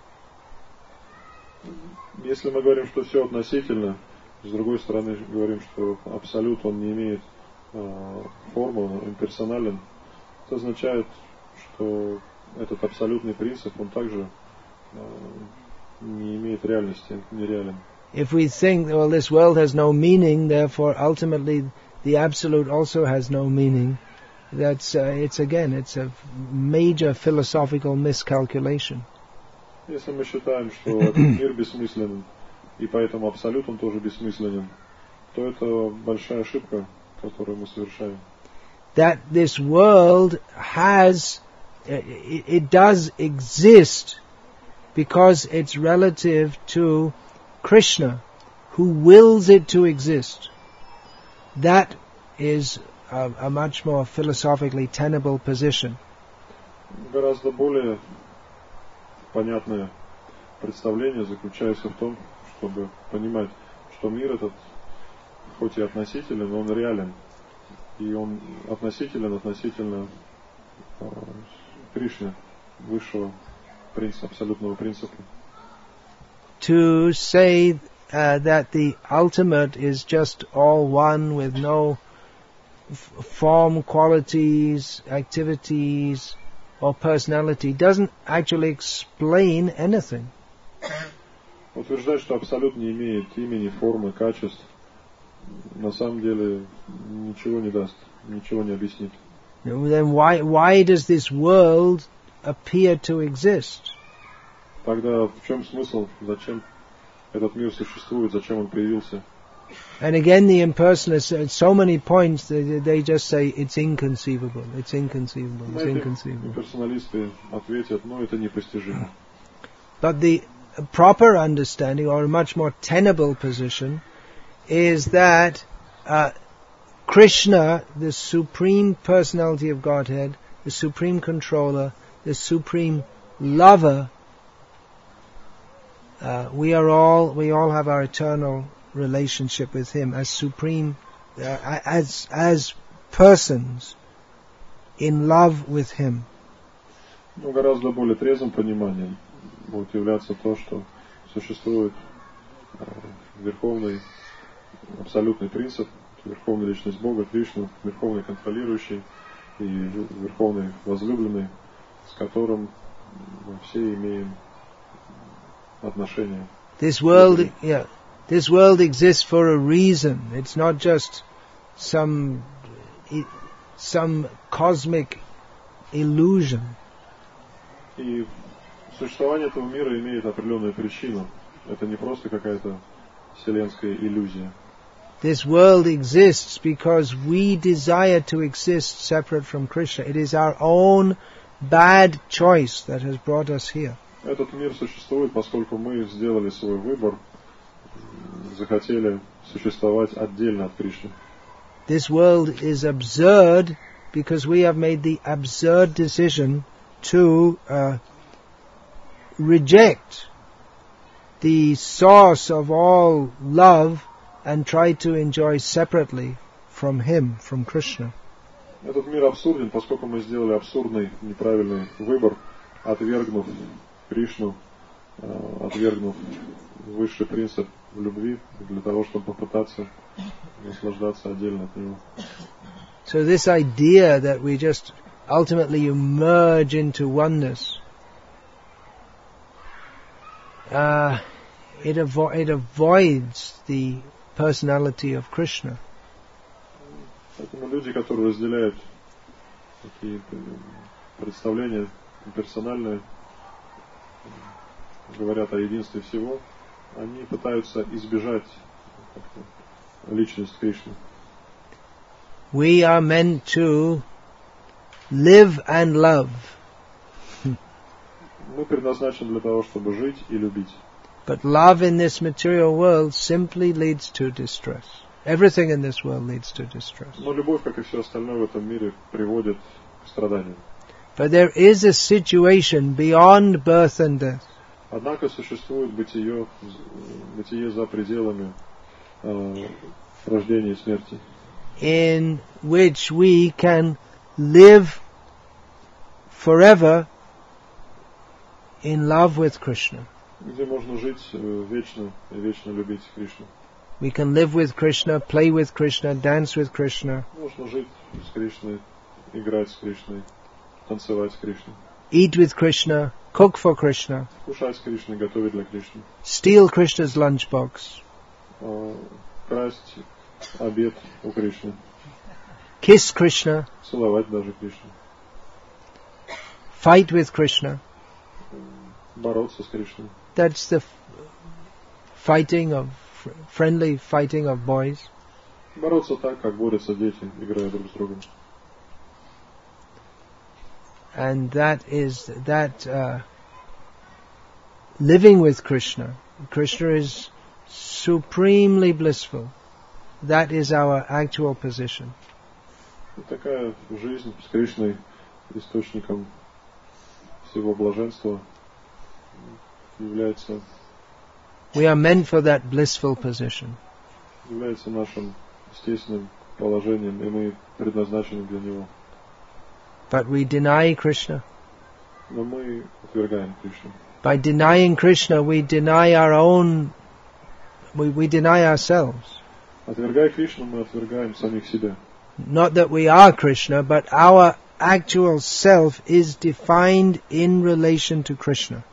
Если мы говорим, что все относительно, с другой стороны говорим, что абсолют он не имеет э, формы, он имперсонален, это означает, что этот абсолютный принцип, он также э, не имеет реальности, нереален. If we think, well, this world has no meaning, therefore ultimately the absolute also has no meaning, that's, uh, it's again, it's a major philosophical miscalculation. Если мы считаем, что этот мир бессмысленен, и поэтому абсолют он тоже бессмысленен, то это большая ошибка, которую мы совершаем. That this world has, it, it does exist because it's relative to Krishna, who wills it to exist. That is a, a much more philosophically tenable position. Гораздо более понятное представление заключается в том, чтобы понимать, что мир этот, хоть и относителен, но он реален. И он относителен относительно э, Кришны, высшего принципа, абсолютного принципа. To say uh, that the ultimate is just all one with no f- form, qualities, activities, or personality doesn't actually explain anything. Утверждать, что абсолют не имеет имени, формы, качеств, на самом деле ничего не даст, ничего не объяснит. Then why why does this world appear to exist? Тогда в чем смысл, зачем этот мир существует, зачем он появился? And again, the impersonalists, at so many points, they, they just say it's inconceivable, it's inconceivable, it's inconceivable. Имперсоналисты ответят, ну это непостижимо. But the proper understanding, or a much more tenable position, is that uh, Krishna, the supreme personality of Godhead, the supreme controller, the supreme lover, uh, we are all, we all have our eternal relationship with Him as supreme, uh, as as persons in love with Him. Ну, гораздо более трезвым пониманием будет являться то, что существует э, верховный, абсолютный принцип, верховная личность Бога, Кришна, верховный контролирующий и верховный возлюбленный, с которым мы все имеем отношения. This world, yeah, this world exists for a reason. It's not just some some cosmic illusion. И существование этого мира имеет определенную причину. Это не просто какая-то вселенская иллюзия. This world exists because we desire to exist separate from Krishna. It is our own bad choice that has brought us here. Этот мир существует, поскольку мы сделали свой выбор, захотели существовать отдельно от Кришны. This world is absurd because we have made the absurd decision to uh, reject the source of all love and try to enjoy separately from Him, from Krishna. Этот мир абсурден, поскольку мы сделали абсурдный, неправильный выбор, отвергнув Кришну, отвергнув высший принцип любви для того, чтобы попытаться наслаждаться отдельно от него. So this idea that we just ultimately emerge into oneness, uh, it, avo- it avoids the personality of Krishna. Поэтому люди, которые разделяют такие представления персональные, говорят о единстве всего, они пытаются избежать личность Кришны. We are meant to live and love. Мы предназначены для того, чтобы жить и любить. But love in this material world simply leads to distress. Everything in this world leads to distress. Но любовь, как и все остальное в этом мире, приводит к страданию. But there is a situation beyond birth and death. Однако существует бытие, бытие за пределами э, рождения и смерти, in which we can live forever in love with Krishna. где можно жить э, вечно и вечно любить Кришну. We can live with Krishna, play with Krishna, dance with Krishna, Можно жить с Кришной, играть с Кришной, танцевать с Кришной, eat with Krishna, cook for Krishna, кушать с Кришной, готовить для Кришны, steal Krishna's lunchbox, э, красть обед у Кришны, kiss Krishna, целовать даже Кришну, fight with Krishna. бороться с Кришной. That's the f- fighting of, fr- friendly fighting of boys. Бороться так, как борются дети, играя друг с другом. And that is, that uh, living with Krishna, Krishna is supremely blissful. That is our actual position. И такая жизнь с Кришной, источником всего блаженства, является, We are meant for that blissful position. является нашим естественным положением, и мы предназначены для него. But we deny Krishna. Но мы отвергаем Кришну. By denying Krishna, we deny our own, we, we deny ourselves. Отвергая Кришну, мы отвергаем самих себя. Not that we are Krishna, but our actual self is defined in relation to Krishna.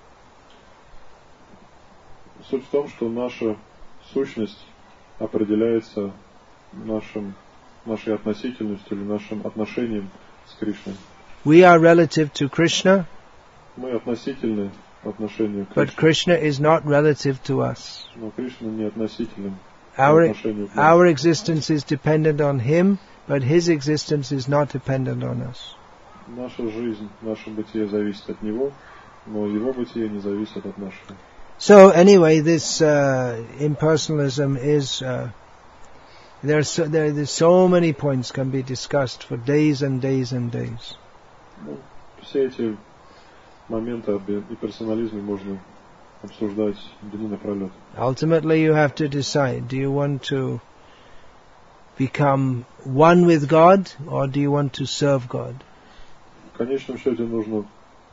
Суть в том, что наша сущность определяется нашим, нашей относительностью или нашим отношением с Кришной. We are relative to Krishna, Мы относительны по отношению к but Кришне, Krishna is not relative to us. но Кришна не относителен по Our, отношению к нам. our existence is dependent on Him, but His existence is not dependent on us. Наша жизнь, наше бытие зависит от Него, но Его бытие не зависит от нашего. So anyway, this uh, impersonalism is, uh, there are so, there, there's so many points can be discussed for days and days and days. Ну, все эти моменты об и персонализме можно обсуждать дни напролет. Ultimately you have to decide, do you want to become one with God or do you want to serve God? В конечном счете нужно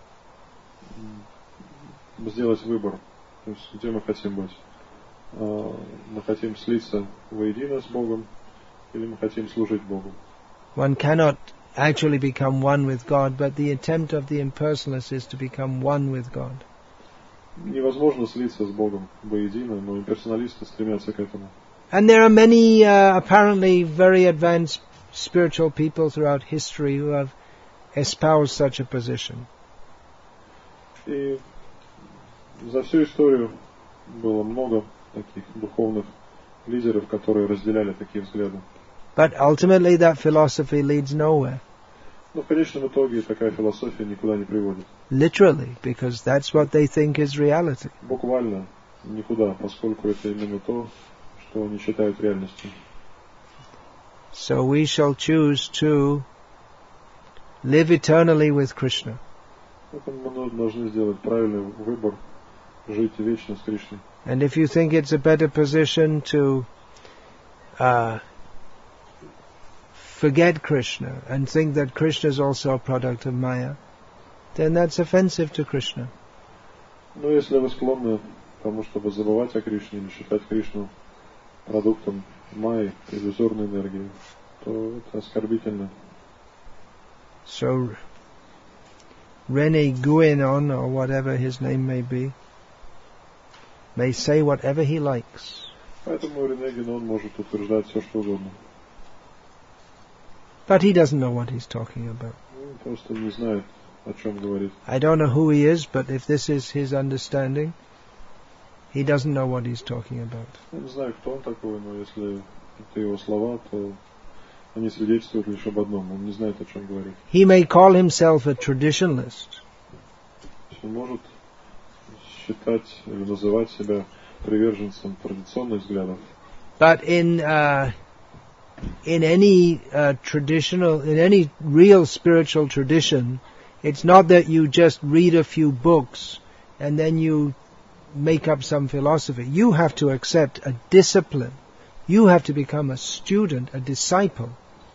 м, сделать выбор, то есть где мы хотим быть. А, Мы хотим слиться воедино с Богом или мы хотим служить Богу. One cannot actually become one with God, but the attempt of the impersonalist is to become one with God. Невозможно слиться с Богом воедино, но имперсоналисты стремятся к этому. And there are many uh, apparently very advanced spiritual people throughout history who have espoused such a position. И за всю историю было много таких духовных лидеров, которые разделяли такие взгляды. But ultimately that philosophy leads nowhere. Но в конечном итоге такая философия никуда не приводит. Literally, because that's what they think is reality. Буквально никуда, поскольку это именно то, что они считают реальностью. So we shall choose to live eternally with Krishna. Поэтому мы должны сделать правильный выбор, жить вечно с Кришной. And if you think it's a better position to uh, forget Krishna and think that Krishna is also a product of Maya, then that's offensive to Krishna. Но если вы склонны к тому, чтобы забывать о Кришне или считать Кришну продуктом майи, иллюзорной энергии, то это оскорбительно. So Rene Guénon, or whatever his name may be, may say whatever he likes. Поэтому Рене Генон может утверждать все, что угодно. But he doesn't know what he's talking about. Он просто не знает, о чем говорит. I don't know who he is, but if this is his understanding, he doesn't know what he's talking about. Я не знаю, кто он такой, но если это его слова, то они свидетельствуют лишь об одном. Он не знает, о чем говорит. He may call himself a traditionalist, Он может считать или называть себя приверженцем традиционных взглядов. but in uh, in any uh, traditional, in any real spiritual tradition, it's not that you just read a few books and then you make up some philosophy. You have to accept a discipline You have to become a student, a disciple.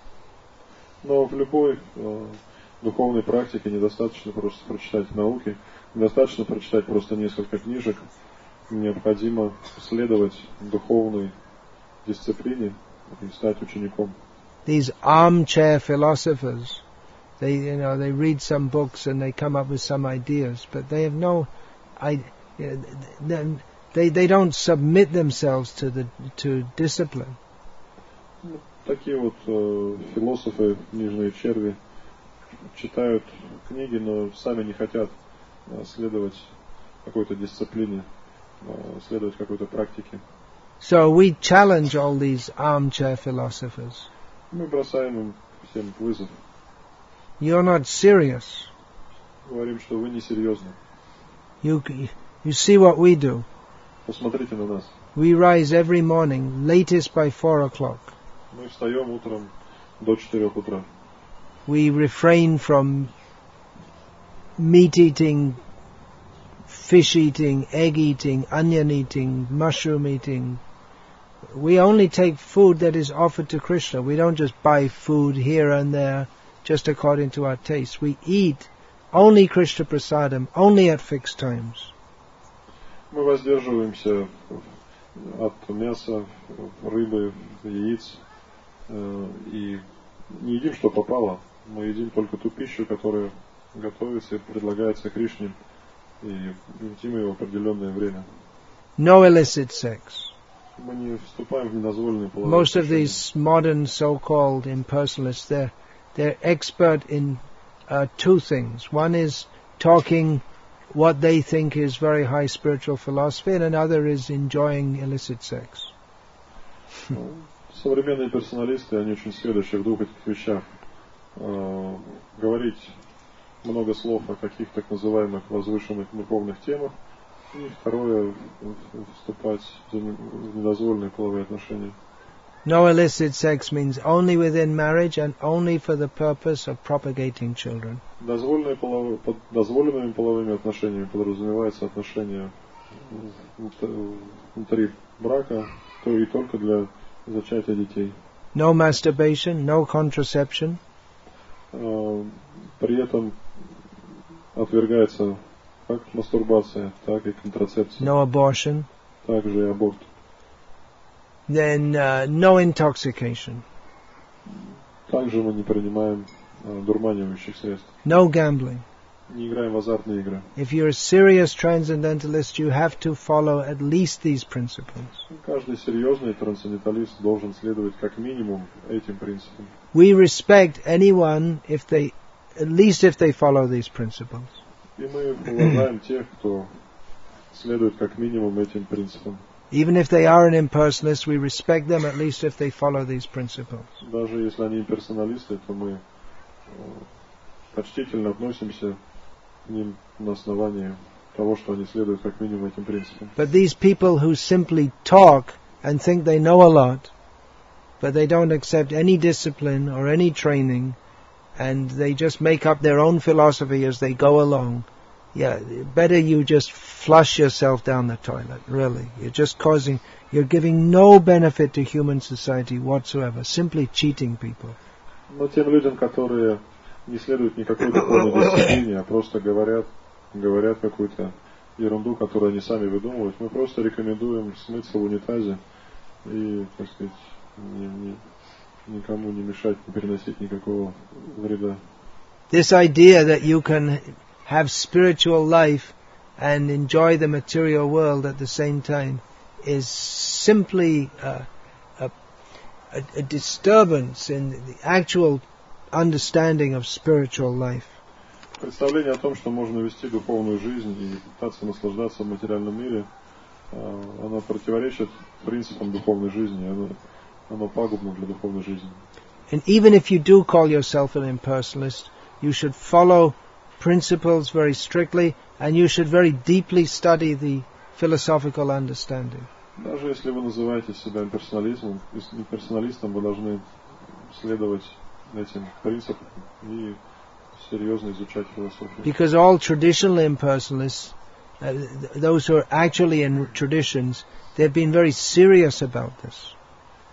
Но в любой э, духовной практике недостаточно просто прочитать науки, недостаточно прочитать просто несколько книжек. Необходимо следовать духовной дисциплине и стать учеником. These armchair philosophers, they, you know, they read some books and they come up with some ideas, but they have no, I, they they don't submit themselves to the to discipline. Такие вот э, философы, книжные черви, читают книги, но сами не хотят э, следовать какой-то дисциплине, э, следовать какой-то практике. So we challenge all these armchair philosophers. Мы бросаем им всем вызов. You're not serious. Говорим, что вы несерьезны. You you see what we do. Посмотрите на нас. We rise every morning, latest by four o'clock. Мы встаем утром до четырех утра. We refrain from meat eating, fish eating, egg eating, onion eating, mushroom eating. We only take food that is offered to Krishna. We don't just buy food here and there just according to our taste. We eat only Krishna prasadam, only at fixed times. Мы воздерживаемся от мяса, рыбы, яиц и не едим, что попало. Мы едим только ту пищу, которая готовится и предлагается Кришне, и едим ее в определенное время. No illicit sex. Мы не вступаем в недозволенные половые Most of отношения. these modern so-called impersonalists, they're, they're expert in uh, two things. One is talking what they think is very high spiritual philosophy, and another is enjoying illicit sex. Современные персоналисты, они очень следующие в двух этих вещах. Э, говорить много слов о каких-то так называемых возвышенных духовных темах, и второе, вступать в недозволенные половые отношения. No illicit sex means only within marriage and only for the purpose of propagating children. Дозволенные половые, под дозволенными половыми отношениями подразумевается отношения внутри брака, то и только для зачатия детей. No masturbation, no contraception. Э, при этом отвергается как мастурбация, так и контрацепция, No abortion. также и аборт. Then uh, no intoxication. Также мы не принимаем э, дурманивающих средств. No gambling. Не играем в азартные игры. If you're a serious transcendentalist, you have to follow at least these principles. Каждый серьезный трансценденталист должен следовать как минимум этим принципам. We respect anyone if they, at least if they follow these principles. И мы уважаем тех, кто следует как минимум этим принципам. Even if they are an impersonalist, we respect them at least if they follow these principles. Даже если они персоналисты, то мы э, почтительно относимся к ним на основании того, что они следуют как минимум этим принципам. But these people who simply talk and think they know a lot, but they don't accept any discipline or any training, and they just make up their own philosophy as they go along, yeah, better you just flush yourself down the toilet, really. You're just causing, you're giving no benefit to human society whatsoever, simply cheating people. Но тем людям, которые не следуют никакой духовной дисциплине, а просто говорят, говорят какую-то ерунду, которую они сами выдумывают, мы просто рекомендуем смыться в унитазе и, так сказать, ни, ни, никому не мешать, не переносить никакого вреда. This idea that you can have spiritual life and enjoy the material world at the same time is simply uh, a, a, a disturbance in the actual understanding of spiritual life. Представление о том, что можно вести духовную жизнь и пытаться наслаждаться в материальном мире, оно противоречит принципам духовной жизни, оно, оно пагубно для духовной жизни. And even if you do call yourself an impersonalist, you should follow principles very strictly, and you should very deeply study the philosophical understanding. Даже если вы называете себя имперсоналистом, имперсоналистом, вы должны следовать этим принципам и серьезно изучать философию. Because all traditional impersonalists, uh, those who are actually in traditions, they've been very serious about this.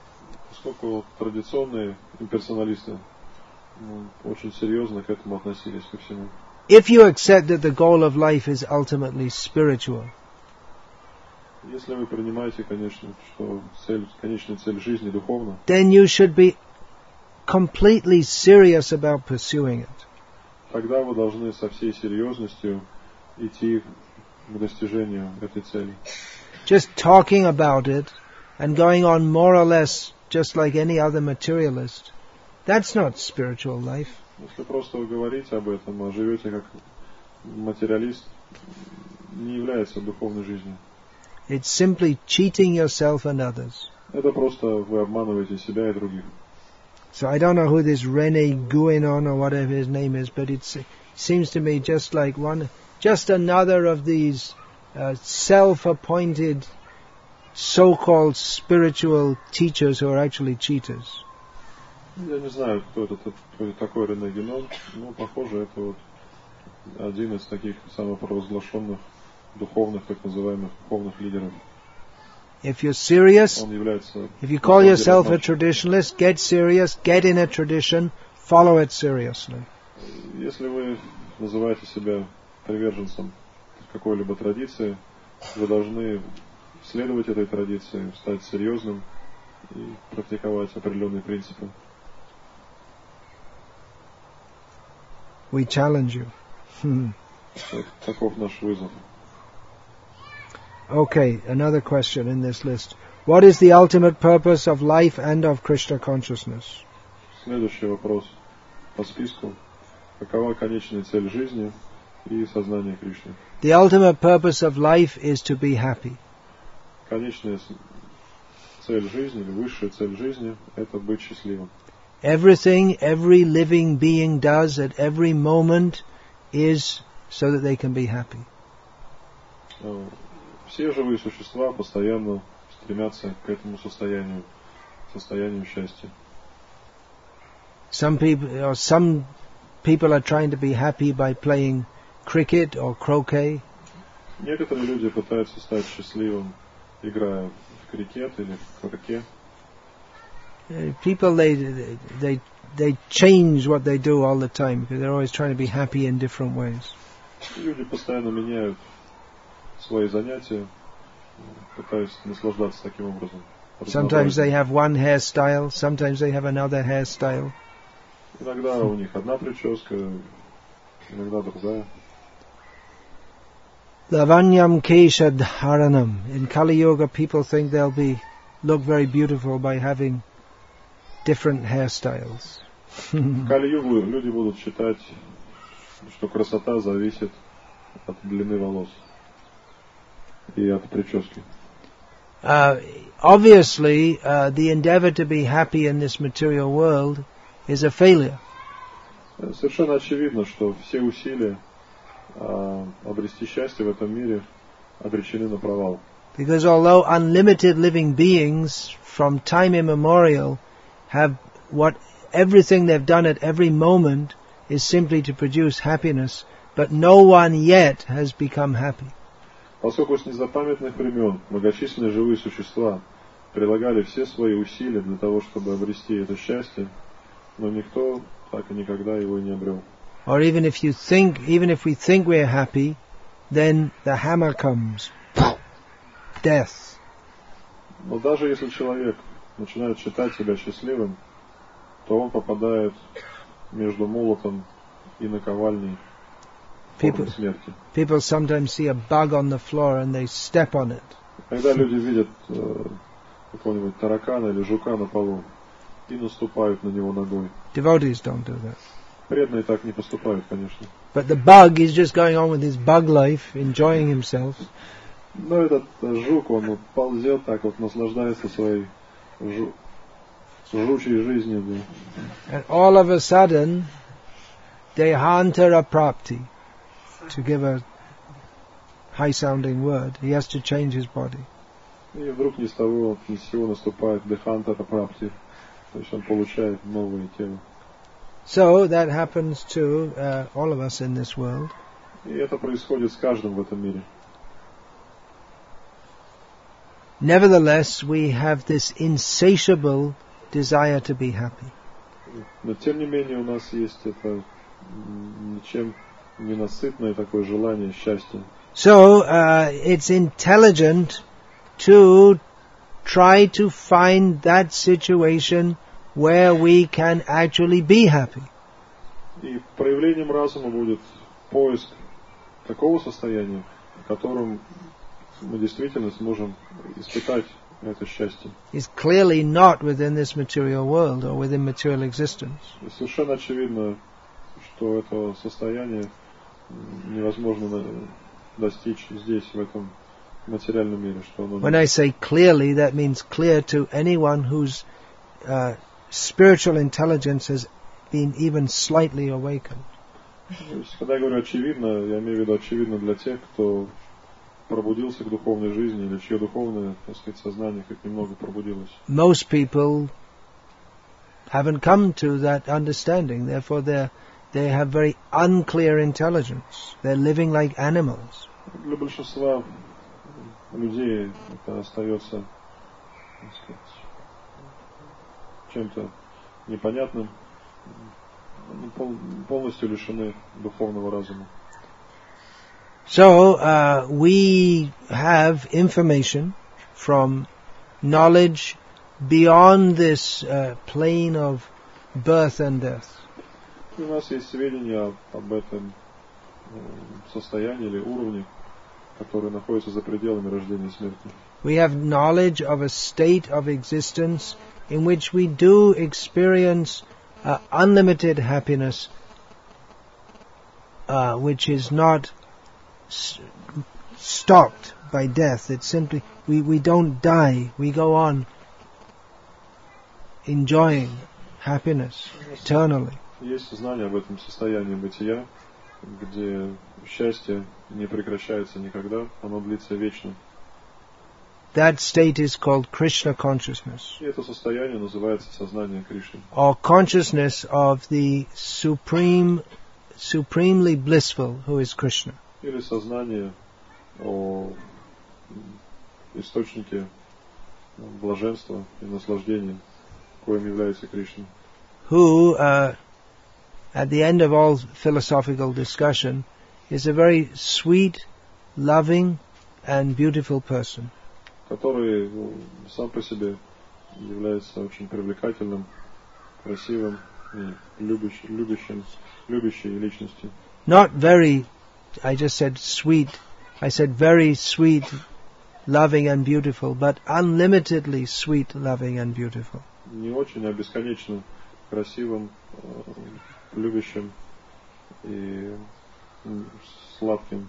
поскольку традиционные имперсоналисты ну, очень серьезно к этому относились ко всему. If you accept that the goal of life is ultimately spiritual, Если вы принимаете, конечно, что цель, конечная цель жизни духовна, then you should be completely serious about pursuing it. тогда вы должны со всей серьезностью идти к достижению этой цели. Just talking about it and going on more or less just like any other materialist, that's not spiritual life. Если просто вы говорите об этом, а живете как материалист, не является духовной жизнью. It's simply cheating yourself and others. Это просто вы обманываете себя и других. So I don't know who this Rene Guénon or whatever his name is, but it's, it seems to me just like one, just another of these uh, self-appointed so-called spiritual teachers who are actually cheaters. Я не знаю, кто это кто такой Рене Генон, но похоже, это вот один из таких самопровозглашенных духовных, так называемых духовных лидеров. If you're serious, Он является. if you call yourself a traditionalist, get serious, get in a tradition, follow it seriously. Если вы называете себя приверженцем какой-либо традиции, вы должны следовать этой традиции, стать серьезным и практиковать определенные принципы. We challenge you. Вот таков наш вызов. Okay, another question in this list. What is the ultimate purpose of life and of Krishna consciousness? Следующий вопрос по списку. Какова конечная цель жизни и сознания Кришны? The ultimate purpose of life is to be happy. Конечная цель жизни, или высшая цель жизни – это быть счастливым. Everything every living being does at every moment is so that they can be happy. Все живые существа постоянно стремятся к этому состоянию, состоянию счастья. Some people, or some people are trying to be happy by playing cricket or croquet. Некоторые люди пытаются стать счастливым, играя в крикет или в хоккей. People, they they they change what they do all the time because they're always trying to be happy in different ways. Люди постоянно меняют свои занятия, пытаясь наслаждаться таким образом. Sometimes they have one hairstyle, sometimes they have another hairstyle. Иногда у них одна прическа, иногда другая. Lavanyam Kesha Dharanam. In Kali Yuga, people think they'll be look very beautiful by having different hairstyles. В Кали-югу люди будут считать, что красота зависит от длины волос и от прически. Uh, obviously, uh, the endeavor to be happy in this material world is a failure. Совершенно очевидно, что все усилия а, обрести счастье в этом мире обречены на провал. Because although unlimited living beings from time immemorial have what everything they've done at every moment is simply to produce happiness, but no one yet has become happy. Поскольку с незапамятных времен многочисленные живые существа прилагали все свои усилия для того, чтобы обрести это счастье, но никто так и никогда его и не обрел. Or even if you think, even if we think we're happy, then the hammer comes. Death. Но даже если человек начинает считать себя счастливым, то он попадает между молотом и наковальней People, смерти. people sometimes see a bug on the floor and they step on it. Когда люди видят э, какого-нибудь таракана или жука на полу и наступают на него ногой. Devotees don't do that. Преданные так не поступают, конечно. But the bug is just going on with his bug life, enjoying himself. Но этот жук, он вот ползет так вот, наслаждается своей жу- жучей жизнью. Да. And all of a sudden, dehantara prapti, to give a high-sounding word, he has to change his body. И вдруг ни с того, ни с сего наступает дехантара прапти. То есть он получает новое тело. So that happens to uh, all of us in this world. И это происходит с каждым в этом мире. Nevertheless, we have this insatiable desire to be happy. Но тем не менее у нас есть это ничем не насытное такое желание счастья. So uh, it's intelligent to try to find that situation where we can actually be happy. И проявлением разума будет поиск такого состояния, в котором мы действительно сможем испытать это счастье. It's clearly not within this material world or within material existence. И совершенно очевидно, что это состояние невозможно достичь здесь, в этом материальном мире. Что оно... When I say clearly, that means clear to anyone whose uh, spiritual intelligence has been even slightly awakened. Когда я говорю очевидно, я имею в виду очевидно для тех, кто пробудился к духовной жизни, или чье духовное, так сказать, сознание хоть немного пробудилось. Most people haven't come to that understanding, therefore they they have very unclear intelligence. They're living like animals. Для большинства людей это остается, так сказать, чем-то непонятным, полностью лишены духовного разума. So uh, we have information from knowledge beyond this uh, plane of birth and death. У нас есть сведения об этом состоянии или уровне, который находится за пределами рождения и смерти. We have knowledge of a state of existence in which we do experience uh, unlimited happiness, uh, which is not s- stopped by death. It's simply, we, we don't die, we go on enjoying happiness eternally. Есть знание об этом состоянии бытия, где счастье не прекращается никогда, оно длится вечно. That state is called Krishna consciousness, И это состояние называется сознание Кришны. or consciousness of the supreme, supremely blissful, who is Krishna. Или сознание о источнике блаженства и наслаждения, коим является Кришна. Who, uh, at the end of all philosophical discussion, is a very sweet, loving, and beautiful person. Который ну, сам по себе является очень привлекательным, красивым и любящим, любящим, любящей личностью. Not very, I just said sweet, I said very sweet, loving and beautiful, but unlimitedly sweet, loving and beautiful. Не очень, а бесконечно красивым, любящим и сладким.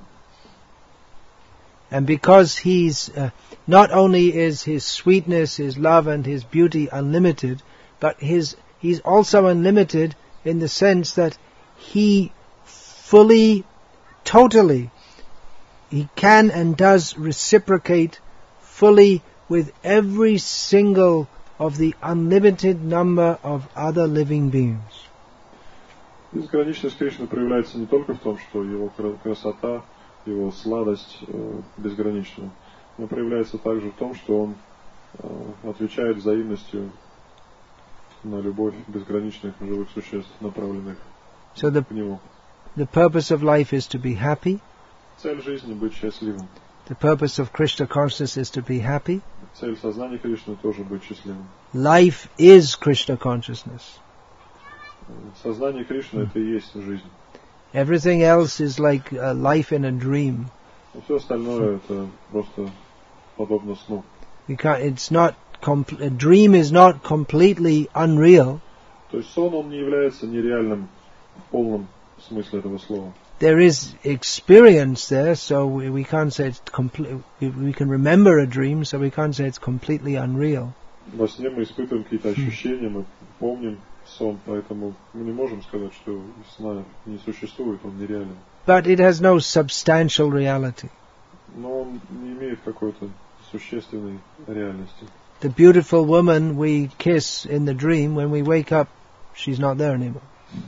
And because he's, uh, not only is his sweetness, his love and his beauty unlimited, but his, he's also unlimited in the sense that he fully, totally, he can and does reciprocate fully with every single of the unlimited number of other living beings. Безграничность Кришны проявляется не только в том, что его красота, его сладость э, безгранична, но проявляется также в том, что он э, отвечает взаимностью на любовь безграничных живых существ, направленных so the, к нему. The purpose of life is to be happy. Цель жизни — быть счастливым. The purpose of Krishna consciousness is to be happy. Цель сознания Кришны тоже быть счастливым. Life is Krishna consciousness. Сознание Кришны — это и есть жизнь. Everything else is like a life in a dream. Все остальное это просто подобно сну. You can't, it's not compl- a dream is not completely unreal. То есть сон, он не является нереальным в полном смысле этого слова. There is experience there, so we, we can't say it's complete. We, we can remember a dream, so we can't say it's completely unreal. Во сне мы испытываем какие-то ощущения, мы помним сон, поэтому мы не можем сказать, что сна не существует, он нереален. But it has no substantial reality. Но он не имеет какой-то существенной реальности. The beautiful woman we kiss in the dream, when we wake up, she's not there anymore.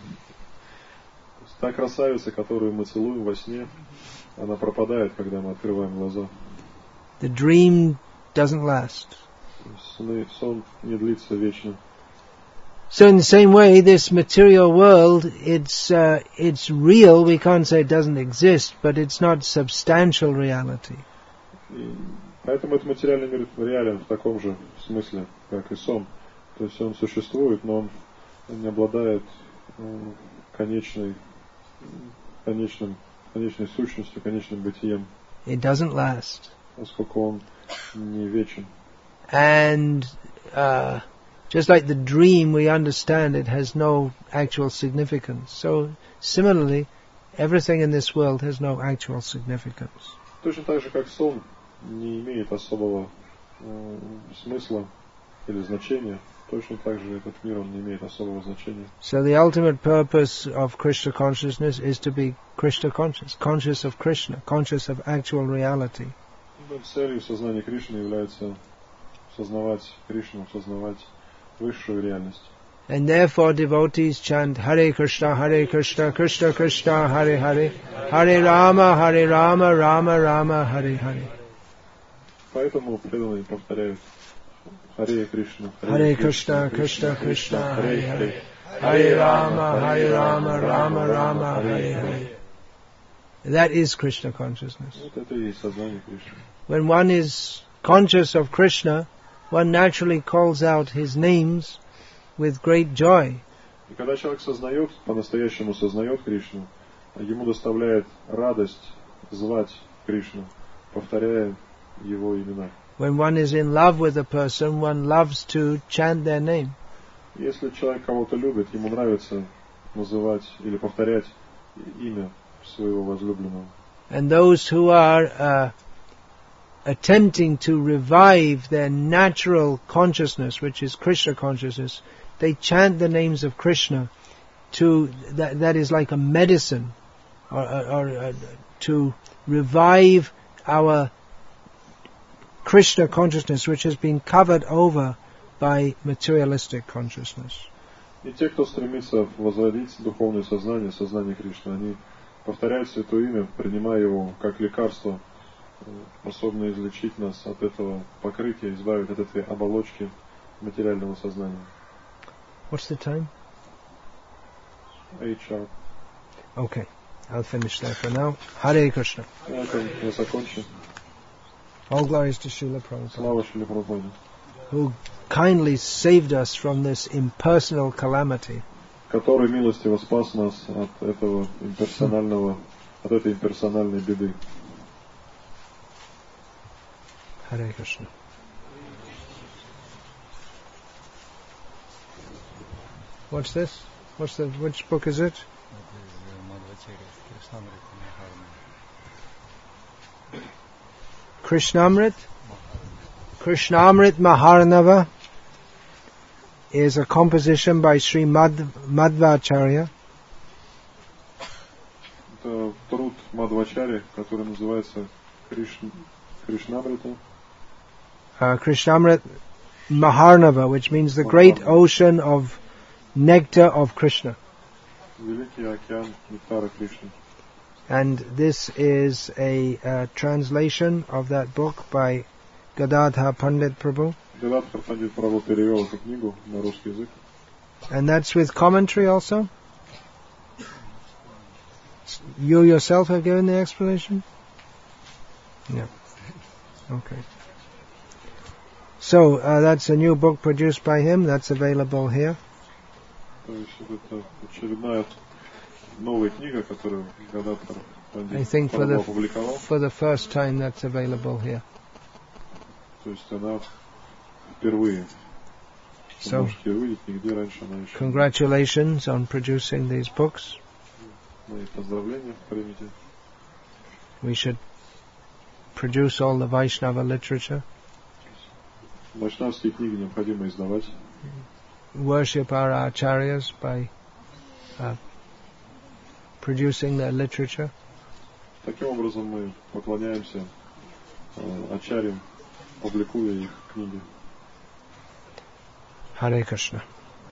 Та красавица, которую мы целуем во сне, она пропадает, когда мы открываем глаза. The dream doesn't last. Сны, сон не длится вечно. So in the same way, this material world, it's uh, it's real. We can't say it doesn't exist, but it's not substantial reality. И поэтому этот материальный мир реален в таком же смысле, как и сон. То есть он существует, но он не обладает конечной, конечным, конечной сущностью, конечным бытием. It doesn't last. Поскольку он не вечен. And uh, just like the dream, we understand it has no actual significance. So similarly, everything in this world has no actual significance. Точно так же, как сон не имеет особого э, смысла или значения, точно так же этот мир он не имеет особого значения. So the ultimate purpose of Krishna consciousness is to be Krishna conscious, conscious of Krishna, conscious of actual reality. Целью сознания Кришны является сознавать Кришну, сознавать высшую реальность. And therefore devotees chant Hare Krishna, Hare Krishna, Krishna Krishna, Hare Hare, Hare Rama, Hare Rama, Rama Rama, Hare Hare. Поэтому преданные повторяют Hare Krishna, Hare Krishna, Krishna Krishna, Hare Hare, Hare Rama, Hare Rama, Rama Rama, Hare Hare. That is Krishna consciousness. Вот это и есть сознание Кришны. When one is conscious of Krishna, one naturally calls out his names with great joy. И когда человек сознает, по-настоящему сознает Кришну, ему доставляет радость звать Кришну, повторяя его имена. When one is in love with a person, one loves to chant their name. Если человек кого-то любит, ему нравится называть или повторять имя своего возлюбленного. And those who are uh, attempting to revive their natural consciousness, which is Krishna consciousness, they chant the names of Krishna to, that, that is like a medicine, or, or, or uh, to revive our Krishna consciousness, which has been covered over by materialistic consciousness. И те, кто стремится возродить духовное сознание, сознание Кришны, они повторяют святое имя, принимая его как лекарство, способное излечить нас от этого покрытия, избавить от этой оболочки материального сознания. What's the time? Eight sharp. Okay, I'll finish that for now. Hare Krishna. На этом я закончу. All glories to Srila Prabhupada, Слава Шриле Прабхупаде, who kindly saved us from this impersonal calamity. который милостиво спас нас от этого имперсонального, от этой имперсональной беды. Hare Krishna. What's this? What's the? Which book is it? Krishnamrit. Krishnamrit Maharnava is a composition by Sri Madh- Madhvacharya. Это труд Мадхвачарьи, который называется Кришн... Кришнамрита. Uh, Krishnamrit Maharnava, which means the great ocean of nectar of Krishna. Великий океан нектара Кришны. And this is a uh, translation of that book by Gadadhar Pandit Prabhu. Гададхар Пандит Прабху перевел эту книгу на русский язык. And that's with commentary also? You yourself have given the explanation? Yeah. Okay. So, uh, that's a new book produced by him. That's available here. То есть это очередная новая книга, которую Гададхар I Пандит think for Прабху the, опубликовал. for the first time that's available here. То есть она впервые. So, Можете увидеть, нигде раньше она еще. congratulations on producing these books. Мои поздравления примите. We should produce all the Vaishnava literature, Вайшнавские книги необходимо издавать. worship our acharyas by uh, producing their literature. Таким образом мы поклоняемся э, ачарьям, публикуя их книги. Hare Krishna.